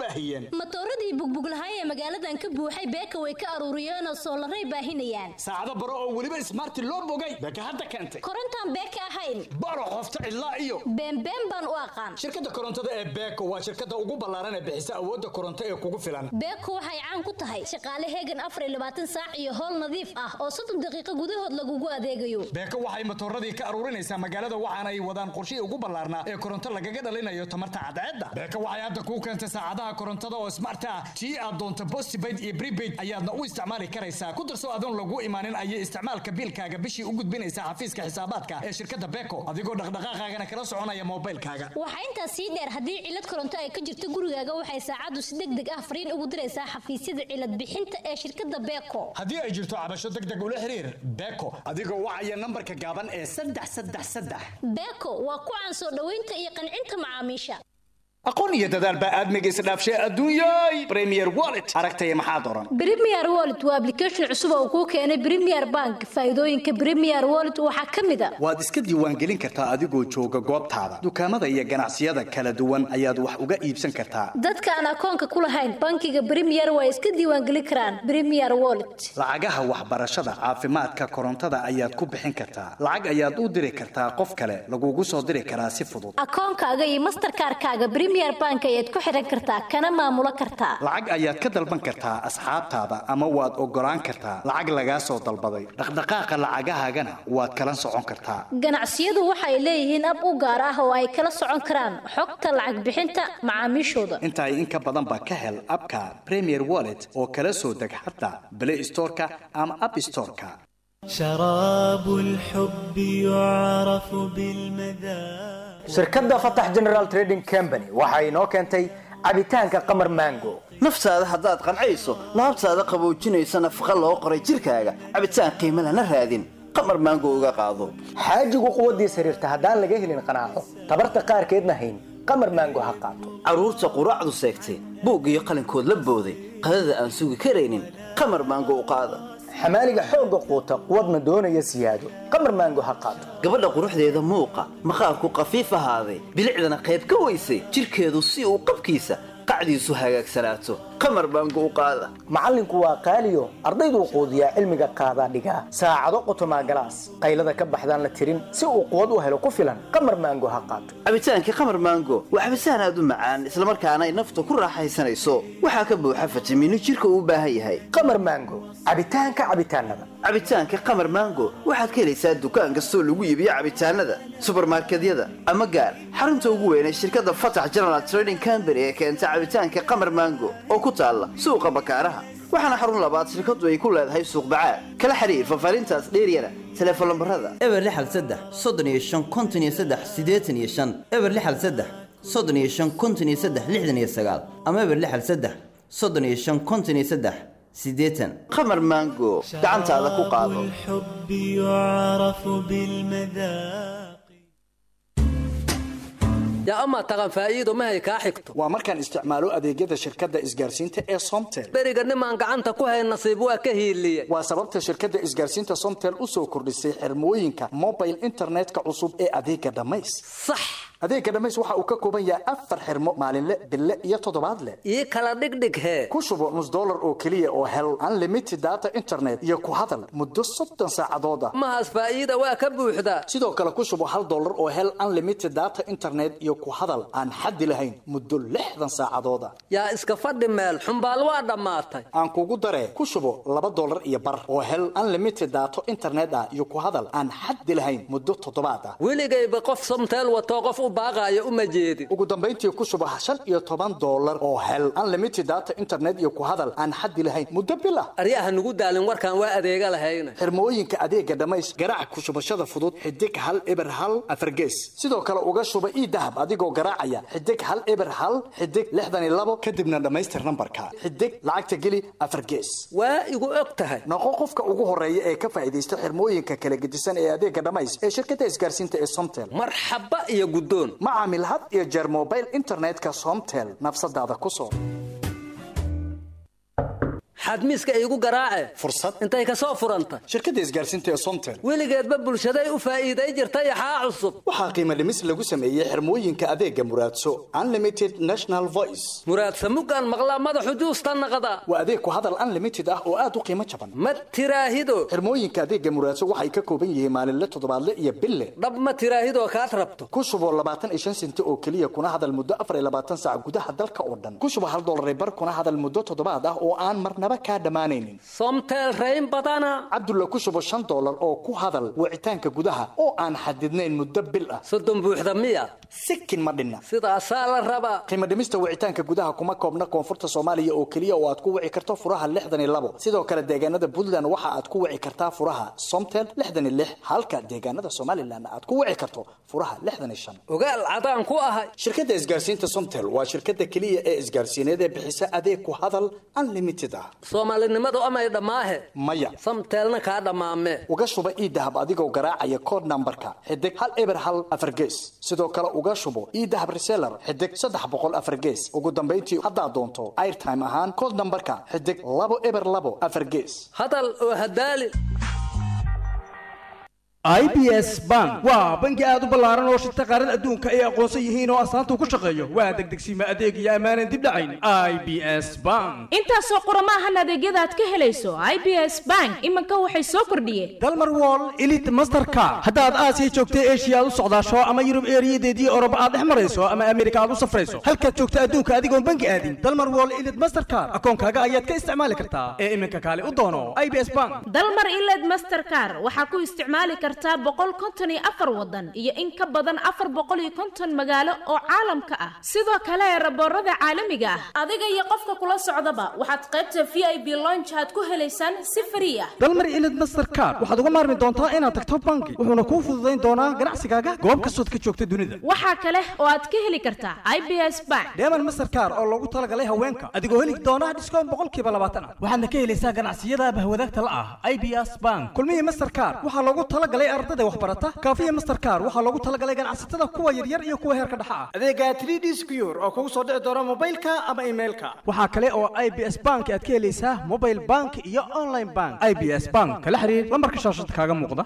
baahiyeen matooradii bugbuglahay ee magaaladan ka buuxay beeka way ka aruuriyeen oo soolaray baahinayaan saacado baro oo weliba ismaarti loo bogay beeka hadda keentay korontaan beeka ahayn baro qofta ilaa iyo beenbeen baan u aqaan shirkadda korontada ee beeko waa shirkadda ugu ballaaran ee bixisa awoodda koronto ee kugu filan beeko waxay caan ku tahay shaqaale heegan 24 saac iyo howl nadiif ah oo 30 daqiiqo gudahood lagugu adeegayo beeko waxay matooradii ka aruurinaysaa magaalada waxaana ay wadaan qorshe ugu ballaarnaa ee koronto lagaga dhalinayo tamarta cadceedda beeko waxay hadda kuu keentay saacadaha korontada oo smart ah tii aad doonto postpaid iyo prepaid ayaadna u isticmaali karaysaa ku darso adoon lagu imaanin ayay isticmaalka biilkaaga bishii u gudbinaysaa xafiiska xisaabaadka ee shirkadda beeko adigoo dhaqdhaqaaqaagana kala soconaya moobilkaaga waxaa intaas sii dheer haddii cilad koronto ay ka jirto gurigaaga waxay saacaddu si degdeg ah fariin ugu diraysaa xafiisyada cilad bixinta ee shirkadda beeko haddii ay jirto cabasho degdeg ula xiriir beeko adigoo wacaya nambarka gaaban ee 333 beeko waa ku caan soo dhaweynta iyo qancinta macaamiisha aqoon iyo dadaal baa aadmiga isdhaafshay adduunyay premier wallet aragtaya maxaad oran premier wallet waa application cusub oo kuu keenay premier bank faa'iidooyinka premier wallet waxaa ka mid ah waad iska diiwaangelin kartaa adigoo jooga goobtaada dukaamada iyo ganacsiyada kala duwan ayaad wax uga iibsan kartaa dadka aan akoonka ku lahayn bankiga premier waa iska diiwaangelin karaan premier wallet lacagaha waxbarashada caafimaadka korontada ayaad ku bixin kartaa lacag ayaad u diri kartaa qof kale lagugu soo diri karaa si fudud akoonkaaga iyo mastercard-kaaga bank ayaad ku xiran kartaa kana maamulo kartaa lacag ayaad ka dalban kartaa asxaabtaada ama waad ogolaan kartaa lacag lagaa soo dalbaday dhaqdhaqaaqa lacagahaagana waad kala socon kartaa ganacsiyadu waxay leeyihiin ab u gaar ah oo ay kala socon karaan xogta lacag bixinta macaamiishooda inta in ka badan ba ka hel abka premier wallet oo kala soo deg xataa play store-ka ama app store-ka شراب الحب يعرف بالمذاق shirkadda fatax general trading company waxa inoo keentay cabitaanka qamar mango naftaada haddaad qancayso laabtaada qaboojinaysa nafaqa loo qoray jirkaaga cabitaan qiimo lana raadin qamar mango uga qaado xaajigu quwadiisa xiriirta haddaan laga helin qanaaco tabarta qaarkeedna hayn qamar mango ha qaato carruurta quraacdu seegtay buug iyo qalinkood la booday qadada aan sugi karaynin qamar mango u qaada xamaaliga xoogga quuta quwadna doonaya siyaado qamar mango ha qaato gabadha quruxdeeda muuqa maqaarku qafiif ahaaday bilicdana qayb ka weysay jirkeedu si uu qabkiisa qacdiisu hagaagsanaato qamar mango u qaada macallinku waa qaaliyo ardayduu quudiyaa cilmiga qaadaa dhigaa saacado qotomaa galaas qaylada ka baxdaan la tirin si uu quwad u helo ku filan qamar mango ha qaato cabitaankii qamar mango waa cabitaan aad u macaan islamarkaana ay nafta ku raaxaysanayso waxaa ka buuxa fitamiino jirka uu u baahan yahay qamar mango cabitaanka cabitaanada cabitaanka qamar mango waxaad ka helaysaa dukaan kastoo lagu iibiyo cabitaanada subarmarkedyada ama gaar xarunta ugu weyn ee shirkadda fatax general trading company ee keenta cabitaanka qamar mango oo ku taalla suuqa bakaaraha waxaana xarun labaad shirkadu ay ku leedahay suuq bacaad kala xiriir fafaarintaas dheeryana telefoon lambarada eber 63 35 53 85 eber 63 35 53 69 ama eber 63 35 53 sideetan qamar mango gacantaada ku qaado الحب يعرف بالمذاق yaa ama taqan faa'iido ma hay kaa xigto waa markaan isticmaalo adeegyada shirkadda isgaarsiinta ee Somtel beriga nimaan gacanta ku hayn nasiib waa ka hiiliye waa sababta shirkadda isgaarsiinta Somtel u soo kordhisay xirmooyinka mobile internetka cusub ee adeega dhamays sax adeega dhamays waxa uu ka kooban yahay 4 xirmo maalinle bille iyo toddobaadle ii kala dhigdhig he ku shubo $1 oo kaliya oo hel unlimited data internet iyo ku hadal muddo 30 saacadood ah mahaas faa'iida waa ka buuxda sidoo kale ku shubo $1 oo hel unlimited data internet iyo ku hadal aan xad lahayn muddo 60 saacadood ah yaa iska fadhi meel xumbaal waa dhamaatay aan kugu daree ku shubo $2 iyo bar oo hel unlimited data internet ah iyo ku hadal aan xad lahayn muddo 7 ah weligayba qof Somtel wato qof u baaqayo uma jeedin ugu dambeyntii ku shubo $15 oo hel unlimited data internet iyo ku hadal aan xad lahayn muddo bil ah ariyaha nugu daalin warkaan waa adeega lahayn xirmooyinka adeega dhamays garaac ku shubashada fudud xidig hal eber hal afargees sidoo kale uga shuba dahab adigoo garaacaya xidig hal eber hal xidig 62 kadibna dhamaystir nambarka xidig lacagta geli afargees waa igu og tahay noqo qofka ugu horeeya ee ka faa'iideysta xirmooyinka kala gedisan ee adeega dhamays ee shirkadda isgaarsiinta ee Somtel marxaba iyo gudoon macaamil had iyo jeer mobile internetka Somtel nafsadaada ku soo xadmiiska iigu garaace fursad intay ka soo furanta shirkadda isgaarsiinta ee Somtel weligeedba bulshaday u faa'iiday jirtay yaxaa cusub waxaa qiimo dhimis lagu sameeyey xirmooyinka adeega muraadso unlimited national voice muraadso mugaan maqlaa madaxu juusta naqda waa adeeg ku hadal unlimited ah oo aad u qiimo jaban ma tiraahido xirmooyinka adeega muraadso waxay ka kooban yihiin maalinle toddobaadle iyo bille dhab ma tiraahido kaad rabto ku shubo 25 senti oo kaliya kuna hadal muddo 24 saac gudaha dalka oo dhan ku shubo $1 bar kuna hadal muddo toddobaad ah oo aan marnaba ka dhamaanaynin Somtel rayn badana Cabdulla ku shubo $5 oo ku hadal wicitaanka gudaha oo aan xadidnayn muddo bil ah soddon buuxda miya sikin ma dhinna sidaas la raba qiimo dhimista wicitaanka gudaha kuma koobna koonfurta Soomaaliya oo kaliya oo aad ku wici karto furaha 62 sidoo kale deegaanada Puntland waxa aad ku wici kartaa furaha Somtel 66 halka deegaanada Somaliland aad ku wici karto furaha 65 ogaal cadaan ku ahay shirkadda isgaarsiinta Somtel waa shirkadda kaliya ee isgaarsiineed ee bixisa adeeg ku hadal unlimited ah Soomaalinimadu amay dhamaahe maya Somtelna ka dhamaame uga shuba idahab adigoo garaacaya code numberka xidig 1 gees sidoo kale uga shubo idahab reseller xidig 300 gees ugu dambeyntii haddaad doonto airtime ahaan code numberka xidig 2 gees hadal oo hadaali IBS Bank waa bangi aad u ballaaran oo shirta qaarada adduunka ay aqoonsan yihiin oo astaanta ku shaqeeyo waa degdegsiima adeeg iyo amaanan dib dhacayn IBS Bank intaasoo qoramahan adeegyada aad ka helayso IBS Bank imanka waxay soo kordhiyeen Dalmar Wall Elite Mastercard haddaad Aasiya joogto Asia aad u socdaasho ama Yurub eeriyadeedii Europe aad dhex marayso ama Amerika aad u safrayso halkaad joogto adduunka adigoon bangi aadin Dalmar Wall Elite Mastercard akoonkaaga ayaad ka isticmaali kartaa ee iminka kale u doono IBS Bank Dalmar Elite Mastercard waxaa ku isticmaali kartaa 154 wadan iyo in ka badan 450 magaalo oo caalamka ah sidoo kale raboorada caalamiga ah adiga iyo qofka kula socdaba waxaad qaybta VIP lounge aad ku helaysaan si free ah Dalmar Elite Mastercard waxaad uga maarmi doontaa inaad tagto bangi wuxuuna kuu fududeyn doonaa ganacsigaaga goob kastood ka joogta dunida waxa kale oo aad ka heli kartaa IBS Bank Dalmar Mastercard oo loogu talagalay haweenka adigoo heli doona discount 20% waxaadna ka helaysaa ganacsiyada bahwadaagta la ah IBS Bank kulmiye Mastercard waxa loogu talagalay ardayda waxbarata kaafiya Mastercard waxa loogu talagalay ganacsatada kuwa yaryar iyo kuwa heerka dhexe ah adeega 3D Secure oo kugu soo dhici doona mobilka ama emailka waxa kale oo IBS Bank aad ka helaysaa mobile bank iyo online bank IBS Bank kala xiriir lambarka shaashada kaaga muuqda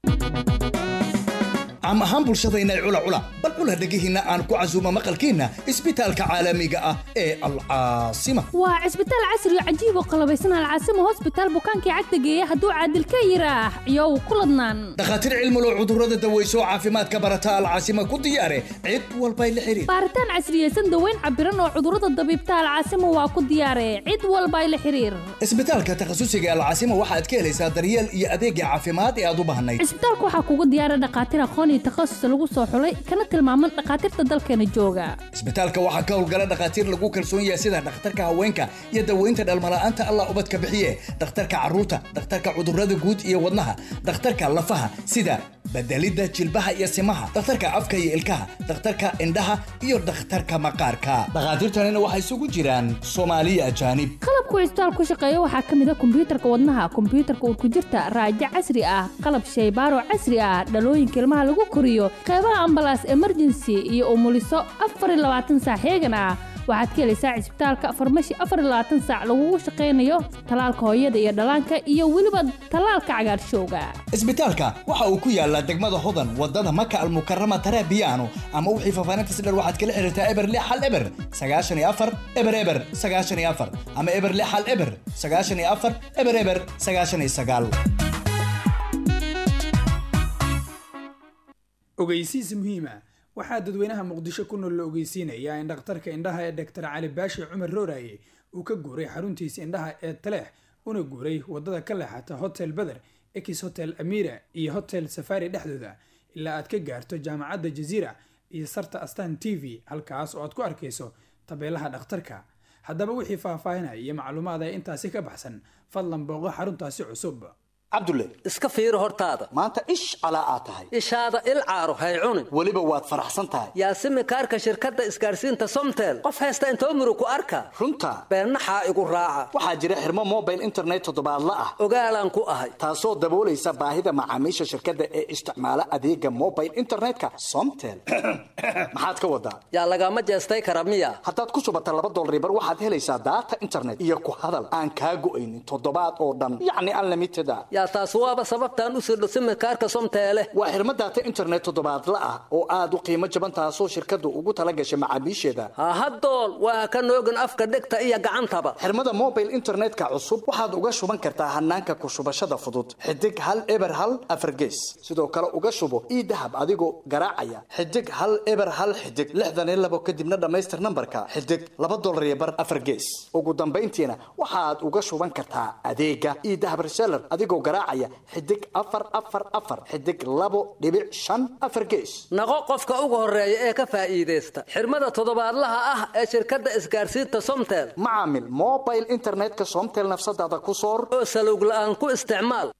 عم أهم بلشدينا علا بل قولها دقيهنا أن كعزومة مقالكينا إسبيتال كعالمية العاصمة وعسبيتال عسري عجيب وقلبيسنا العاصمة هوسبيتال بوكانكي عدقية هدو عدل كيراح يو كلنا دخاتر علم لو عذر دويسو عافيمات كبرتا العاصمة كديارة عد والباي لحرير بارتان عسرية سندوين عبرنا عذر الضبيب تاع العاصمة وكديارة عد والباي لحرير إسبيتال كتخصصي العاصمة واحد كيلي سادريال يأديك عافيمات يا دوبهني إسبيتال كوحا كوكو ديارة دقاتر خوني تخصص lagu soo xulay kana tilmaaman dhaqaatiirta dalkeena jooga isbitaalka waxa ka howlgala dhaqaatiir lagu kalsoon yahay sida dhakhtarka haweenka iyo daweynta dhalmalaanta Allah ubadka bixiye dhakhtarka caruurta dhakhtarka cudurrada guud iyo wadnaha dhakhtarka lafaha sida bedelida jilbaha iyo simaha dhakhtarka afka iyo ilkaha dhakhtarka indhaha iyo dhakhtarka maqaarka dhaqaatiirtanina waxay isugu jiraan Soomaaliya ajaanib qalabku isbitaal ku shaqeeyo waxa kamid ah kombiyuutarka wadnaha kombiyuutarka uu ku jirta raajo casri ah qalab shaybaaro casri ah dhalooyinka ilmaha lagu koriyo qaybaha ambalaas emergency iyo umuliso 24 saac xeegan ah waxaad ka helaysaa isbitaalka farmashi 24 saac lagu shaqeynayo talaalka hooyada iyo dhalaanka iyo waliba talaalka cagaarshowga isbitaalka waxa uu ku yaalaa degmada Hodan wadada Maka al-Mukarrama Tarabiyaano ama wixii faafaanta sidar waxaad kala xiriirtaa eber 94 ama eber 99 ogeysiis muhiima waxaa dadweynaha muqdisho ku nool la ogeysiinayaa in dhakhtarka indhaha ee Dr. Cali Baashi Cumar Rooraye uu ka guuray xaruntiisa indhaha ee Taleex una guuray wadada ka leexata Hotel Badr, Ex Hotel Amira iyo Hotel Safari dhexdooda ilaa aad ka gaarto jaamacadda Jazeera iyo sarta Astaan TV halkaas oo aad ku arkayso tabeelaha dhakhtarka haddaba wixii faahfaahinaya iyo macluumaad ay intaasi ka baxsan fadlan booqo xaruntaasi cusub cabdulle iska fiiri hortaada maanta ish calaa aad tahay ishaada il caaro hay cunin weliba waad faraxsan tahay yaa simikaarka shirkadda isgaarsiinta somtel qof haysta inta umru ku arka runta beennaxaa igu raaca waxaa jira xirmo mobile internet toddobaadla ah ogaalaan ku ahay taasoo daboolaysa baahida macaamiisha shirkadda ee isticmaala adeega mobile internetka somtel maxaad ka wadaa yaa lagama jeestay kara miya haddaad ku shubata $2 waxaad helaysaa daata internet iyo ku hadal aan kaa go'aynin toddobaad oo dhan yacni unlimited ah yaa taas waaba sababtaan u sirdho simikaarka somteele waa xirmo daata internet toddobaadla ah oo aad u qiimo jaban taasoo shirkaddu ugu tala gashay macaamiisheeda hahadool waa ka noogin afka dhegta iyo gacantaba xirmada mobile internetka cusub waxaad uga shuban kartaa hanaanka ku shubashada fudud xidig hal eber hal afar gees sidoo kale uga shubo idahab adigoo garaacaya xidig hal eber hal xidig 62 kadibna dhammaystir nambarka xidig $2 afar gees ugu dambayntiina waxaad uga shuban kartaa adeega idahab reseller adigoo garaacaya xidig 444 xidig 2.5 afar gees naqo qofka ugu horeeya ee ka faa'iideysta xirmada toddobaadlaha ah ee shirkadda isgaarsiinta somtel macaamil mobile internetka somtel nafsadaada ku soor oo salowg la'aan ku isticmaal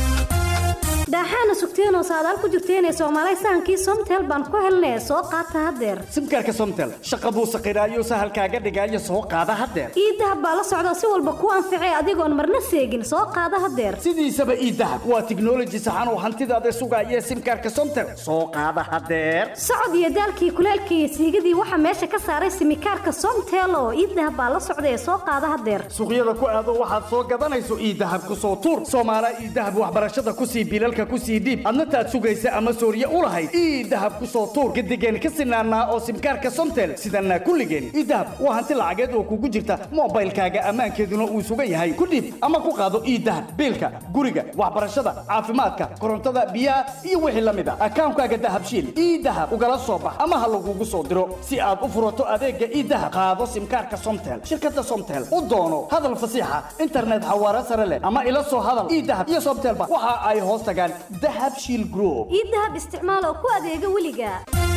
daaxaana sugteenoo saadaal ku jirteenee soomaalay sahankii somtel baan ku helnay soo qaata haddeer simkaarka somtel shaqa buu saqiraayo sahalkaaga dhigaayo soo qaada haddeer iidahab baa la socda si walba ku anficay adigoon marna seegin soo qaada haddeer sidiisaba iidahab waa tiknoloji saxan oo hantidaada sugaaya simkaarka somtel soo qaada haddeer socod iyo daalkii kuleelkii iyo siigadii waxaa meesha ka saaray simikaarka somtel oo iidahab baa la socda ee soo qaada haddeer suuqyada ku aado waxaad soo gadanayso iidahab ku soo tuur soomaala iidahab waxbarashada ku sii bilalka kusii dhiib adna taad sugaysa ama sooriye u lahayd iidahab ku soo tuur gadigeen ka sinaanaa oo simkaarka somtel sidana kulligeen iidahab waa hanti lacageed oo kugu jirta mobilkaaga ammaankeeduna uu sugan yahay ku dhiib ama ku qaado iidahab biilka guriga waxbarashada caafimaadka korontada biyaha iyo wixii la mid ah akaankaaga dahabshiil iidahab ugala soo bax ama ha lagugu soo diro si aad u furato adeega iidahab qaado simkaarka somtel shirkadda somtel u doono hadal fasiixa internet xawaare sare leh ama ila soo hadal iidahab iyo somtelba waxa ay hoos tagaan dahabshiil group iidahab isticmaal oo ku adeega weliga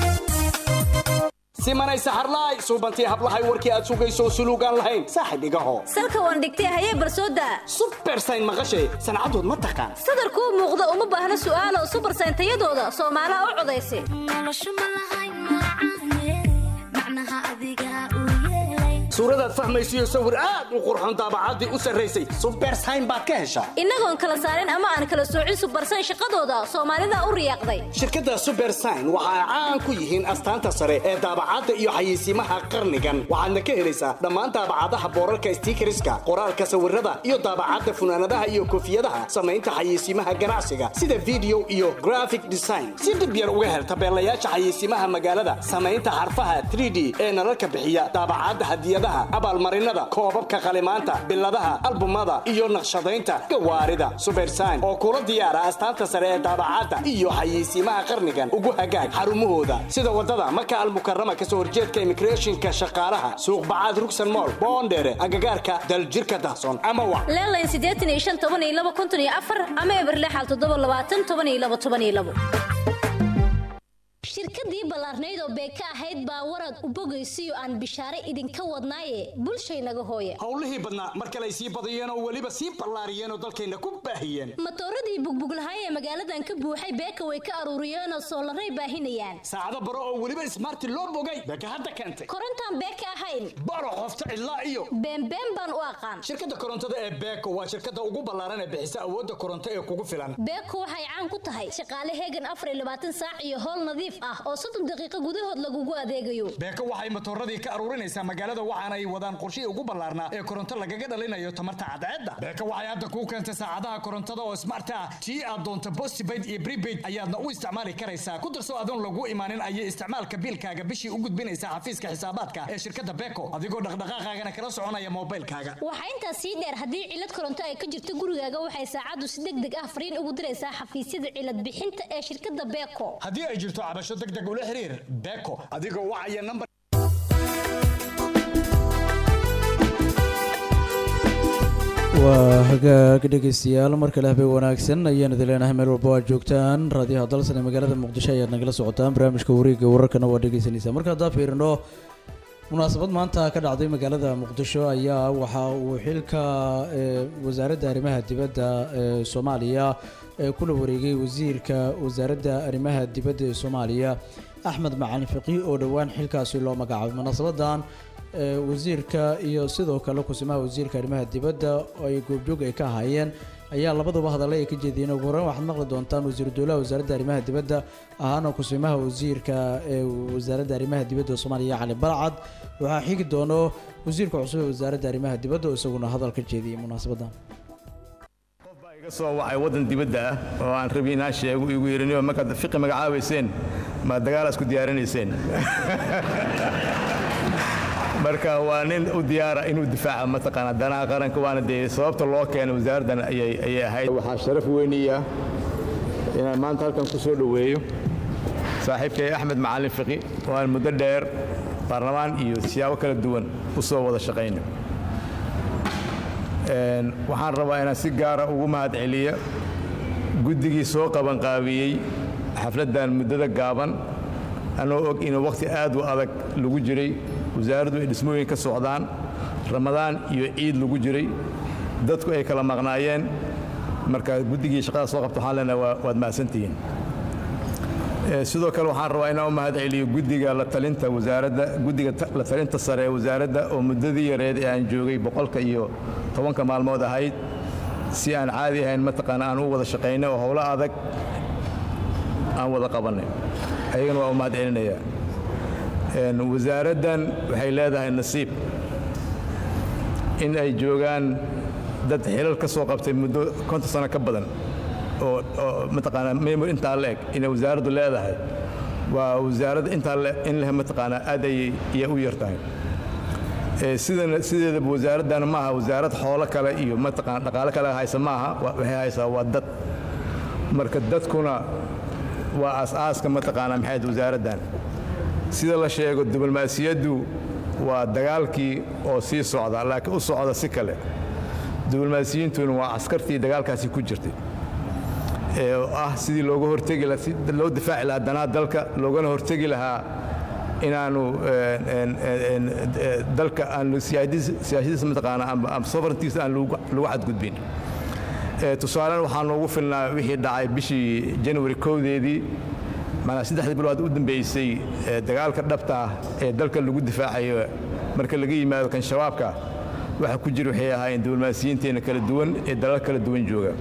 simanay saxarlaay suubantii hablahay warkii aad sugayso suluugaan lahayn saaxib igaho salka waan dhigtay hayee barsooda subersayn maqashay sancadood ma taqaan sadarkuu muuqda uma baahna su'aalo subersayn tayadooda soomaalaha u codaysay suuradaad fahmaysiyo sawir aad u qurxoon daabacaddii u sarraysay subersayn baad ka heshaa innagoon kala saarin ama aan kala soocin subersayn shaqadooda soomaalida u riyaaqday shirkadda subersayn waxa ay caan ku yihiin astaanta sare ee daabacadda iyo xayeysiimaha qarnigan waxaadna ka helaysaa dhammaan daabacadaha boorarka stiikariska qoraalka sawirada iyo daabacadda funaanadaha iyo koofiyadaha samaynta xayeysiimaha ganacsiga sida video iyo graphic design si dib yar uga hel tabeelayaasha xayeysiimaha magaalada samaynta xarfaha 3D ee nalalka bixiya daabacadda hadiyada abaalmarinada koobabka qalimaanta biladaha albumada iyo naqshadaynta gawaarida subersayn oo kula diyaara astaanta sare ee daabacadda iyo xayeysiimaha qarnigan ugu hagaag xarumahooda sida wadada maka almukarama kasoo horjeedka immigrationka shaqaalaha suuq bacaad rugsan mool boondheere agagaarka daljirka dahsoon ama wa leelayn 85 ama eberlexal 7 shirkadii ballaarnayd oo beeka ahayd baa warad u bogaysiyo aan bishaare idinka wadnaaye bulshaynaga hooye howlihii badnaa mar kale ay sii badiyeen oo weliba sii ballaariyeen oo dalkayna ku baahiyeen matooradii bugbuglahay ee magaaladan ka buuxay beeka way ka aruuriyeen oo soolaray baahinayaan saacado baro oo weliba ismaarti loo bogay beeka hadda keentay korontaan beeka ahayn baro qofta cidlaa iyo beenbeen baan u aqaan shirkadda korontada ee beeko waa shirkadda ugu ballaaran ee bixisa awoodda koronto ee kugu filan beeko waxay caan ku tahay shaqaale heegan 24 saac iyo howl nadiif ah oo 30 daqiiqo gudahood lagugu adeegayo beeko waxay matooradii ka aruurinaysaa magaalada waxaana ay wadaan qorshihii ugu ballaarnaa ee koronto lagaga dhalinayo tamarta cadceedda beeko waxay hadda kuu keentay saacadaha korontada oo smart ah tii aad doonto postpaid iyo prepaid ayaadna u isticmaali karaysaa ku darso adoon lagu imaanin ayay isticmaalka biilkaaga bishii u gudbinaysaa xafiiska xisaabaadka ee shirkadda beeko adigoo dhaqdhaqaaqaagana kala soconaya moobilkaaga waxaa intaas sii dheer haddii cilad koronto ay ka jirto gurigaaga waxay saacaddu si degdeg ah fariin ugu diraysaa xafiisyada cilad bixinta ee shirkadda beeko haddii ay jirto cabasho degdeg ula xiriir beeko adigoo wacaya number waa hagaag dhegeystayaal mar kale habeen wanaagsan ayaan idin leenahay meel walba aad joogtaan raadiyaha dalsan ee magaalada muqdisho ayaad nagala socotaan barnaamijka wareegga wararkana waa dhegeysanaysaa marka haddaan fiirino munaasabad maanta ka dhacday magaalada muqdisho ayaa waxa uu xilka wasaaradda arrimaha dibadda ee Soomaaliya kula wareegay wasiirka wasaaradda arrimaha dibadda ee Soomaaliya Axmed Macalin Fiqi oo dhawaan xilkaasi loo magacaabay munaasabadan wasiirka iyo sidoo kale kusimaha wasiirka arrimaha dibadda oo ay goobjoog ay ka hayeen ayaa labaduba hadalay ay ka jeediyeen ugu horreyn waxaad maqli doontaan wasiir dowlaha wasaaradda arrimaha dibadda ahaana kusimaha wasiirka wasaaradda arrimaha dibadda Soomaaliya Cali Balcad waxaa xigi doono wasiirka cusub ee wasaaradda arrimaha dibadda oo isaguna hadal ka jeediyay munaasabadan iga soo wacay wadan dibadda ah oo aan rabin inaan sheego igu yeerinayo marka fiqi magacaabayseen ma dagaal isku diyaarinayseen marka waa nin u diyaara inuu difaaco mataqaana danaha qaranka waana dee sababta loo keenay wasaaraddan ayay ahayd waxaa sharaf weyniya inaan maanta halkan ku soo dhoweeyo saaxiibkay Axmed Macalin Fiqi oo aan muddo dheer baarlamaan iyo siyaabo kala duwan u soo wada shaqeynay waxaan rabaa inaan si gaara ugu mahadceliyo guddigii soo qabanqaabiyey xafladdan muddada gaaban anoo og inuu waqti aad u adag lagu jiray wasaaraddu ay dhismooyin ka socdaan ramadaan iyo ciid lagu jiray dadku ay kala maqnaayeen marka guddigii shaqada soo qabto waxaan leenahay waad mahadsantihiin sidoo kale waxaan rabaa inaan u mahadceliyo guddiga la talinta wasaaradda guddiga la talinta sare ee wasaaradda oo muddadii yareed ee aan joogay 110 maalmood ahayd si aan caadi ahayn mataqaana aan u wada shaqeynay oo howlo adag aan wada qabanay ayagana waa u mahadcelinayaa wasaaraddan waxay leedahay nasiib in ay joogaan dad xilal ka soo qabtay muddo 50 sano ka badan oo mataqaana memory intaa la eg inay wasaaraddu leedahay waa wasaaradda intaa in leh mataqaana aad ay u yartahay sideedaba wasaaraddan maaha wasaarad xoolo kale iyo mataqaana dhaqaale kale haysa maaha waxay haysaa waa dad marka dadkuna waa aasaaska mataqaana maxay wasaaraddan sida la sheego diblomaasiyaddu waa dagaalkii oo sii socda laakiin u socda si kale diblomaasiyiintuna waa askartii dagaalkaasi ku jirtay sidii looga hortegi lahaa loo difaaci lahaa danaha dalka loogana hortegi lahaa inaanu dalka aanu siyaasadiisa mataqaana ama sovereigntiisa aan lagu xadgudbin tusaalean waxaa noogu filnaa wixii dhacay bishii January 1deedii maana 3 bilood u dambeysay dagaalka dhabta ah ee dalka lagu difaacayo marka laga yimaado kan shabaabka waxa ku jira waxay ahaayeen diblomaasiyiinteena kala duwan ee dalal kala duwan jooga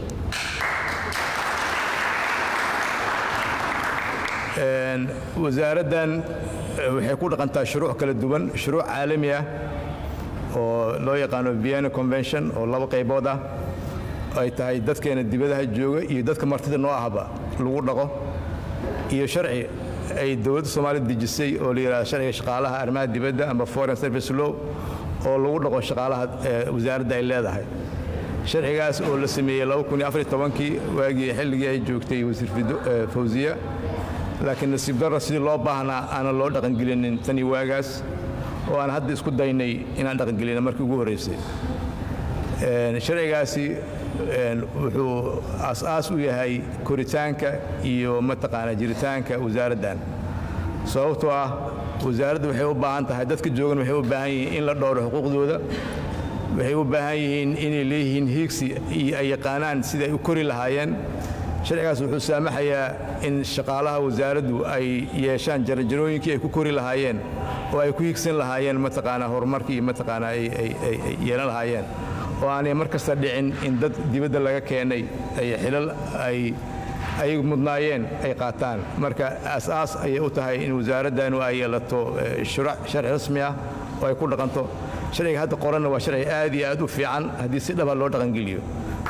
wasaaraddan waxay ku dhaqantaa shuruuc kala duwan shuruuc caalami ah oo loo yaqaano Vienna Convention oo laba qaybood ah ay tahay dadkeena dibadaha jooga iyo dadka martida noo ahba lagu dhaqo iyo sharci ay dawladda Soomaaliya dejisay oo la yiraahdo sharciga shaqaalaha arrimaha dibadda ama Foreign Service Law oo lagu dhaqo shaqaalaha wasaaradda ay leedahay sharcigaas oo la sameeyay 2014 waagii xilligii ay joogtay wasiir Fawziya laakiin nasiib darro sidii loo baahnaa aanan loo dhaqangelinin tani waagaas oo aan hadda isku daynay inaan dhaqangelino markii ugu horreysay sharcigaasi wuxuu aas u yahay koritaanka iyo mataqaana jiritaanka wasaaraddan sababtoo ah wasaaraddu waxay u baahan tahay dadka joogan waxay u baahan yihiin in la dhowro xuquuqdooda waxay u baahan yihiin inay leeyihiin hiigsi iyo ay yaqaanaan sida ay u kori lahaayeen sharcigaas wuxuu saamaxayaa in shaqaalaha wasaaraddu ay yeeshaan jarooyinkii ay ku kori lahaayeen oo ay ku higsan lahaayeen mataqaana horumarkii iyo mataqaana ay yeelan lahaayeen oo aanay mar kasta dhicin in dad dibadda laga keenay ay xilal ay mudnaayeen ay qaataan marka aas ayay u tahay in wasaaraddan ay yeelato sharci rasmi ah oo ay ku dhaqanto sharciga hadda qoranna waa sharci aad iyo aad u fiican haddii si dhaba loo dhaqangeliyo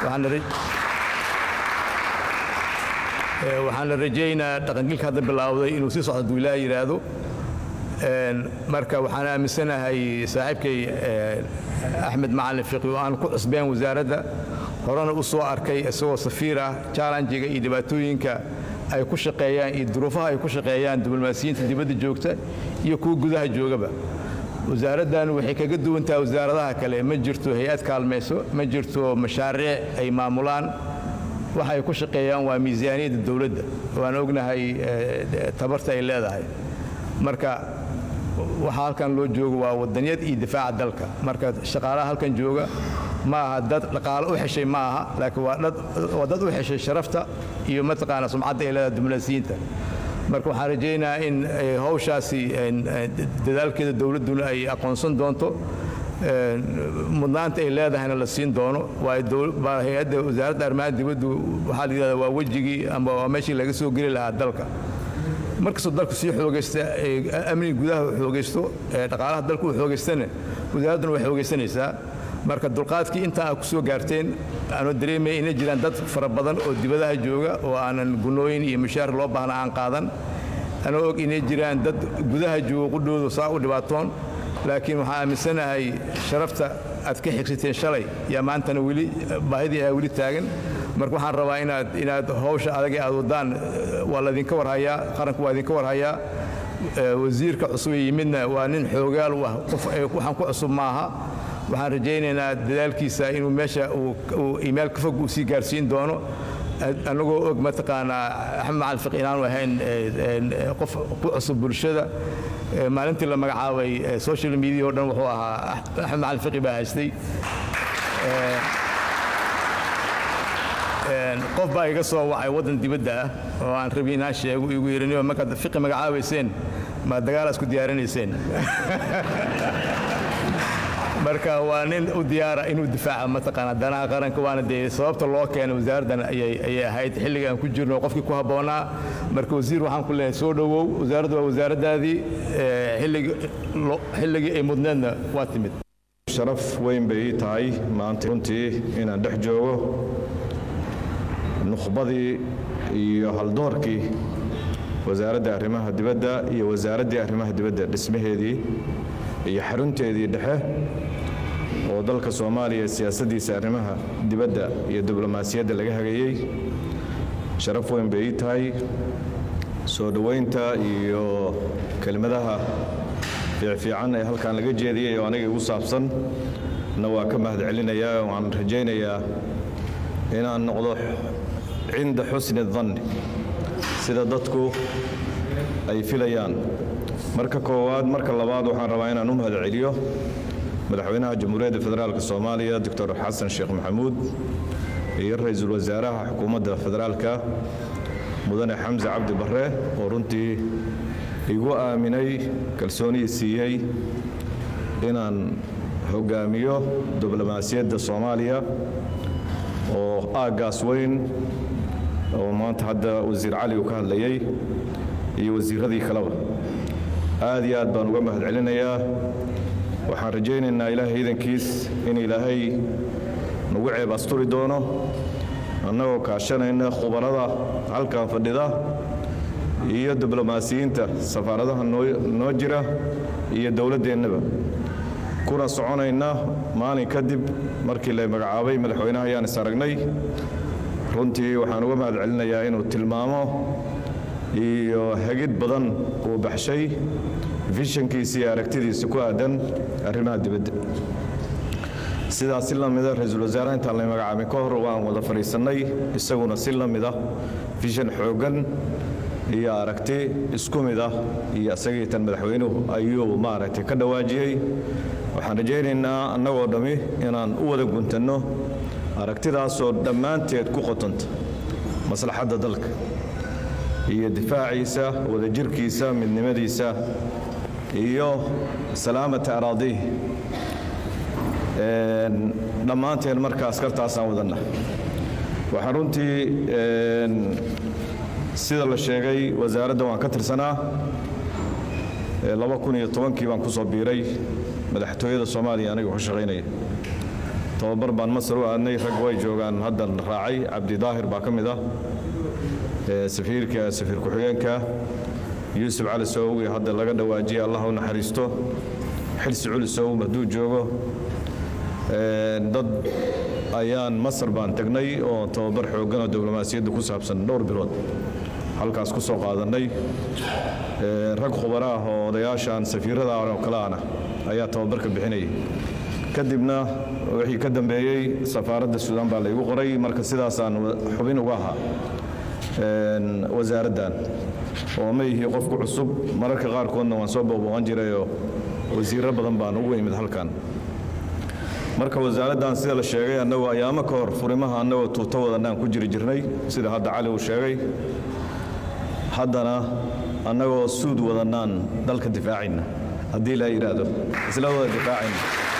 waxaan la rajaynaa dhaqangelka hadda bilaawday inuu sii socdo hadduu ilaaha yidhaahdo marka waxaan aaminsanahay saaxiibkay Axmed Macalin Fiqi oo aan ku cusbeen wasaaradda horena u soo arkay isagoo safiir ah challenge-ga iyo dhibaatooyinka ay ku shaqeeyaan iyo duruufaha ay ku shaqeeyaan diblomaasiyiinta dibadda joogta iyo kuwa gudaha joogaba wasaaraddan waxay kaga duwan tahay wasaaradaha kale ma jirto hay'ad kaalmayso ma jirto mashaariic ay maamulaan waxa ay ku shaqeeyaan waa miisaaniyadda dawladda waan ognahay tabarta ay leedahay marka waxa halkan loo joogo waa wadaniyad iyo difaaca dalka marka shaqaalaha halkan jooga ma aha dad dhaqaale u xeshay ma aha laakiin waa dad u xeshay sharafta iyo mataqaana sumcadda ay leedahay diblomaasiyiinta marka waxaan rajaynayaa in hawshaasi dadaalkeeda dowladduna ay aqoonsan doonto mudnaanta ay leedahayna la siin doono waa hay-adda wasaaradda arrimaha dibaddu waxaa la yidhahdaa waa wejigii ama waa meeshii laga soo geli lahaa dalka markastoo dalku sii xoogaysta amniga gudaha uu xoogaysto dhaqaalaha dalku uu xoogaystana wasaaradduna way xoogaysanaysaa marka dulqaadkii intaa aad ku soo gaarteen aanoo dareemaya inay jiraan dad fara badan oo dibadaha jooga oo aanan gunooyin iyo mushaar loo baahna aan qaadan anoo og inay jiraan dad gudaha jooga qudhoodu saa u dhibaatoon laakiin waxaan aaminsanahay sharafta aad ka xigsateen shalay yaa maantana weli baahidii ayaa weli taagan marka waxaan rabaa inaad hawsha adag ee aad wadaan waa laydinka warhayaa qaranku waa idinka warhayaa wasiirka cusub ee yimidna waa nin xoogaal u ah qof waxaan ku cusub maaha waxaan rajaynaynaa dadaalkiisa inuu meesha uu iimayl ka fog uu sii gaarsiin doono anagoo og mataqaanaa axmed macalin fiqi inaanu ahayn qof ku cusub bulshada maalintii la magacaabay social media oo dhan wuxuu ahaa axmed macalin fiqi baa haystay qof baa iga soo wacay waddan dibadda ah oo aan rabin inaan sheego igu yidhi markaad fiqi magacaabayseen ma dagaal isku diyaarinayseen marka waa nin u diyaara inuu difaaca mataqaana danaha qaranka waana dee sababta loo keenay wasaaraddan ayay ahayd xilliga aan ku jirno qofkii ku habboonaa marka wasiir waxaan ku leeyahay soo dhowow wasaaraddu waa wasaaraddaadii xilligii ay mudneedna waa timid sharaf weyn bay ii tahay maanta runtii inaan dhex joogo nukhbadii iyo haldoorkii wasaaradda arrimaha dibadda iyo wasaaraddii arrimaha dibadda dhismaheedii iyo xarunteedii dhexe oo dalka Soomaaliya siyaasaddiisa arrimaha dibadda iyo diblomaasiyadda laga hagayay sharaf weyn bay tahay soo dhaweynta iyo kelmadaha fiican ee halkan laga jeediyay oo aniga ugu saabsan waa ka mahadcelinayaa waxaan rajaynayaa inaan noqdo cinda xusni dhanni sida dadku ay filayaan marka koowaad marka labaad waxaan rabaa inaan u mahadceliyo madaxweynaha jamhuuriyadda federaalka Soomaaliya Dr. Xasan Sheekh Maxamuud iyo ra'iisul wasaaraha xukuumadda federaalka mudane Xamza Cabdi Barre oo runtii igu aaminay kalsooni siiyay inaan hogaamiyo diblomaasiyadda Soomaaliya oo aagaas weyn oo maanta hadda wasiir Cali uu ka hadlayay iyo wasiiradii kaleba aad iyo aad baan uga mahadcelinayaa waxaan rajaynaynaa ilaahay idankiis in ilaahay nagu ceeb asturi doono annagoo kaashanayna khubarada halkan fadhida iyo diblomaasiyiinta safaaradaha noo jira iyo dowladeennaba kuna soconayna maalin kadib markii la magacaabay madaxweynaha ayaan is aragnay runtii waxaan uga mahadcelinayaa inuu tilmaamo iyo hagid badan uu baxshay visionkiisa iyo aragtidiisa ku aadan arrimaha dibadda sidaas si lamida ra'iisul wasaaraha intaan la magacaabay ka hor waan wada fariisanay isaguna si lamida vision xoogan iyo aragti isku mid ah iyo asagii tan madaxweynuhu ayuu maaragtay ka dhawaajiyay waxaan rajaynaynaa annagoo dhami inaan u wada guntanno aragtidaasoo dhammaanteed ku qotanta maslaxadda dalka iyo difaaciisa wadajirkiisa midnimadiisa iyo salaamata araadiih dhammaanteen marka askartaasaan wadanna waxaan runtii sida la sheegay wasaaradda waan ka tirsanaa 2010kii baan ku soo biiray madaxtooyada Soomaaliya aniga ku shaqaynaya tababar baan Masar u aadnay rag way joogaan hadda raacay Cabdi Daahir baa ka mid ah safiir ku-xigeenka Yuusuf Cali Soowi hadda laga dhawaajiyay Allah u naxariisto xilsi culisow maduu joogo dad ayaan Masar baan tagnay oo tababar xoogan oo diblomaasiyadda ku saabsan dhowr bilood halkaas ku soo qaadanay rag khubaro ah oo odayaashan safiirada oo kale ah ayaa tababarka bixinay kadibna wixii ka dambeeyay safaaradda Suudaan baa la igu qoray marka sidaas aan xubin uga ahaa wasaaraddan oo ma yihi qofku cusub mararka qaarkoodna waan soo booqan jirayoo wasiirro badan baan ugu imid halkan marka wasaaraddan sida la sheegay annagoo ayaamo ka hor furimaha annagoo tuuto wadanaan ku jiri jirnay sida hadda cali uu sheegay haddana annagoo suud wadanaan dalka difaacayna haddii la yidhaahdo isla wada difaacayna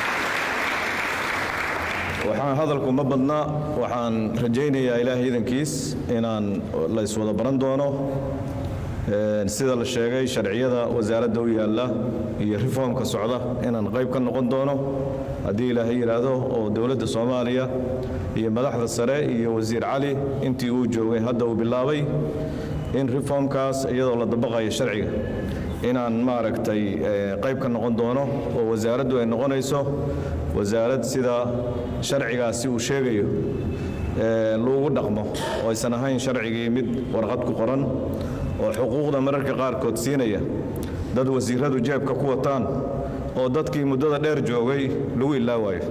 waxaan hadalku ma badna waxaan rajaynayaa ilaahay idankiis inaan la iswada baran doono sida la sheegay sharciyada wasaaradda u yaalla iyo reformka socda inaan qayb ka noqon doono haddii ilaahay yidhaahdo oo dowladda soomaaliya iyo madaxda sare iyo wasiir cali intii uu joogay hadda uu bilaabay in reformkaas iyadoo la dabaqayo sharciga inaan maaragtay qayb ka noqon doono oo wasaaraddu ay noqonayso wasaarad sida sharcigaasi uu sheegayo lagu dhaqmo oo aysan ahayn sharcigii mid warqad ku qoran oo xuquuqda mararka qaarkood siinaya dad wasiiradu jeebka ku wataan oo dadkii muddada dheer joogay lagu ilaawayo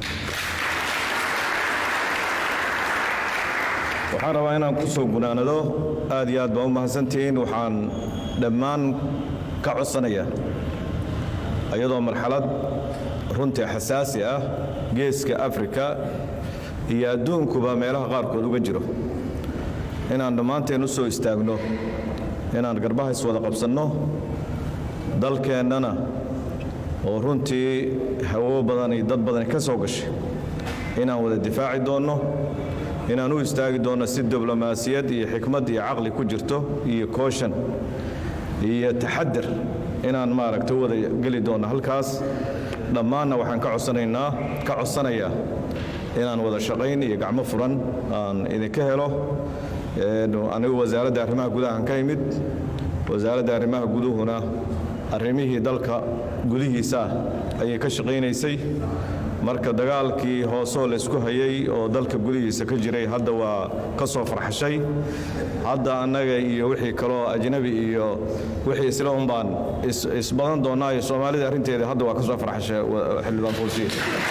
waxaan rabaa inaan ku soo gunaanado aad iyo aad baa u mahadsantihiin waxaan dhammaan ka codsanayaa iyadoo marxalad runtii xasaasi ah geeska afrika iyo adduunkuba meelaha qaarkood uga jiro inaan dhammaanteen u soo istaagno inaan garbaha iswada qabsanno dalkeennana oo runtii hawo badan iyo dad badan ka soo gashay inaan wada difaaci doonno inaan u istaagi doonno si diblomaasiyad iyo xikmad iyo caqli ku jirto iyo kooshan iyo taxadir inaan maaragta wada geli doonno halkaas dhammaanna waxaan ka codsanayaa inaan wada shaqayn iyo gacmo furan aan idinka helo anigu wasaaradda arrimaha gudahaan ka imid wasaaradda arrimaha guduhuna arrimihii dalka gudihiisa ayay ka shaqaynaysay marka dagaalkii hoosoo laysku hayay oo dalka gudihiisa ka jiray hadda waa ka soo farxashay hadda annaga iyo wixii kaloo ajnabi iyo wixii isla unbaan isbadan doonnaa iyo soomaalida arrinteeda hadda waa ka soo farxashay xildhibaan fuulsiye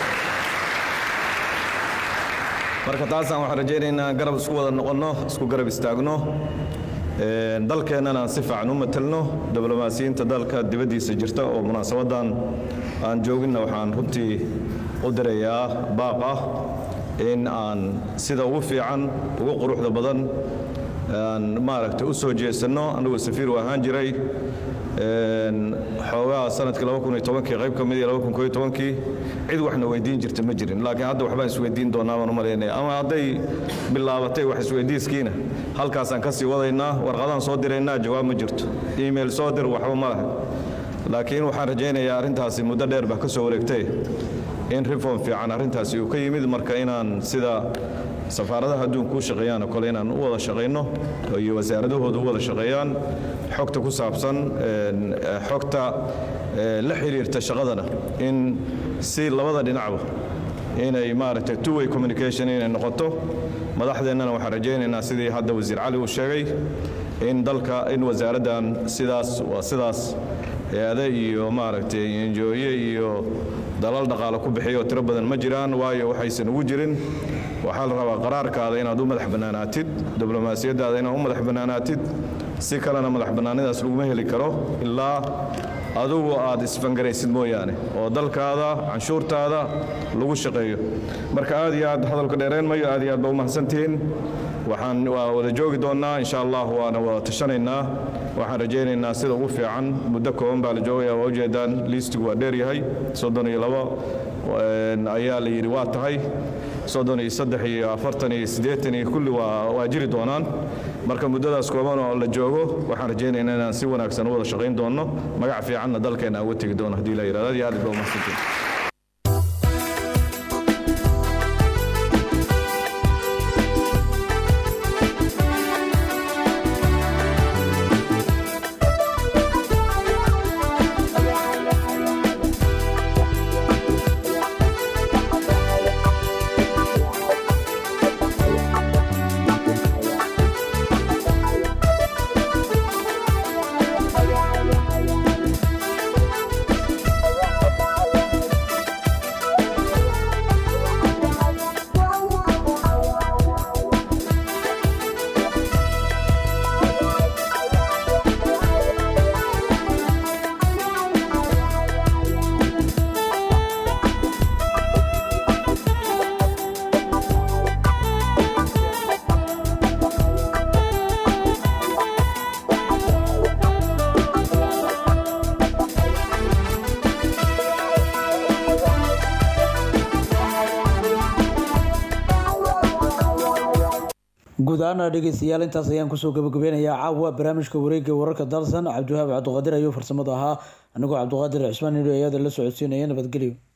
marka taasaan waxaan rajaynaynaa garab isku wada noqonno isku garab istaagno dalkeennana aan si fiican u matelno diblomaasiyiinta dalka dibaddiisa jirta oo munaasabadan aan jooginna waxaan runtii u dirayaa baaq ah in aan sida ugu fiican ugu quruxda badan aan maaragtay u soo jeesanno anigoo safiir u ahaan jiray xoogaa sanadkii 2010 qayb ka mid ah 2011 cid waxna weydiin jirta ma jirin laakiin hadda waxbaan isweydiin doonaa baan u maleynayaa ama hadday bilaabatay wax isweydiiskiina halkaasaan ka sii wadaynaa warqadaan soo diraynaa jawaab ma jirto email soo dir waxba ma laha laakiin waxaan rajaynayaa arrintaasi muddo dheer baa ka soo wareegtay in reform fiican arrintaasi uu ka yimid marka inaan sida safaaradaha adduunka u shaqeeyaan oo kale inaan u wada shaqayno iyo wasaaradahooda u wada shaqeeyaan xogta ku saabsan xogta la xiriirta shaqadana in si labada dhinacba inay maaragtay two way communication inay noqoto madaxdeennana waxaan rajaynaynaa sidii hadda wasiir cali uu sheegay in dalka in wasaaraddan sidaas waa sidaas hay-ade iyo maaragtay enjooye iyo dalal dhaqaale ku bixiyo tiro badan ma jiraan waayo waxaysan ugu jirin waxaa la rabaa qaraarkaada inaad u madax bannaanaatid diblomaasiyaddaada inaad u madax bannaanaatid si kalena madax bannaanidaas laguma heli karo ilaa adugu aad isfangaraysid mooyaane oo dalkaada canshuurtaada lagu shaqeeyo marka aad iyo aad hadalka dheereen mayo aad iyo aad baa u mahadsantihiin waxaan waa wada joogi doonnaa insha allah waana wada tashanaynaa waxaan rajaynaynaa sida ugu fiican muddo kooban baa la joogaya waa ujeedaan liistigu waa dheer yahay 32 ayaa la yidhi waa tahay 33 iyo 40 iyo 80 iyo kulli waa jiri doonaan marka muddadaas kooban oo la joogo waxaan rajaynaynaa inaan si wanaagsan u wada shaqayn doonno magac fiicanna dalkeena aan uga tegi doono haddii la yidhahdo aad baa u mahadsantihiin guud ahaan dhegeystayaal intaas ayaan kusoo gabagabeynayaa caawa barnaamijka wareegga wararka dalsan cabdiwahaab cabdiqaadir ayuu farsamada ahaa anigoo cabdiqaadir cismaan nidho ayada la socodsiinaya nabadgelyo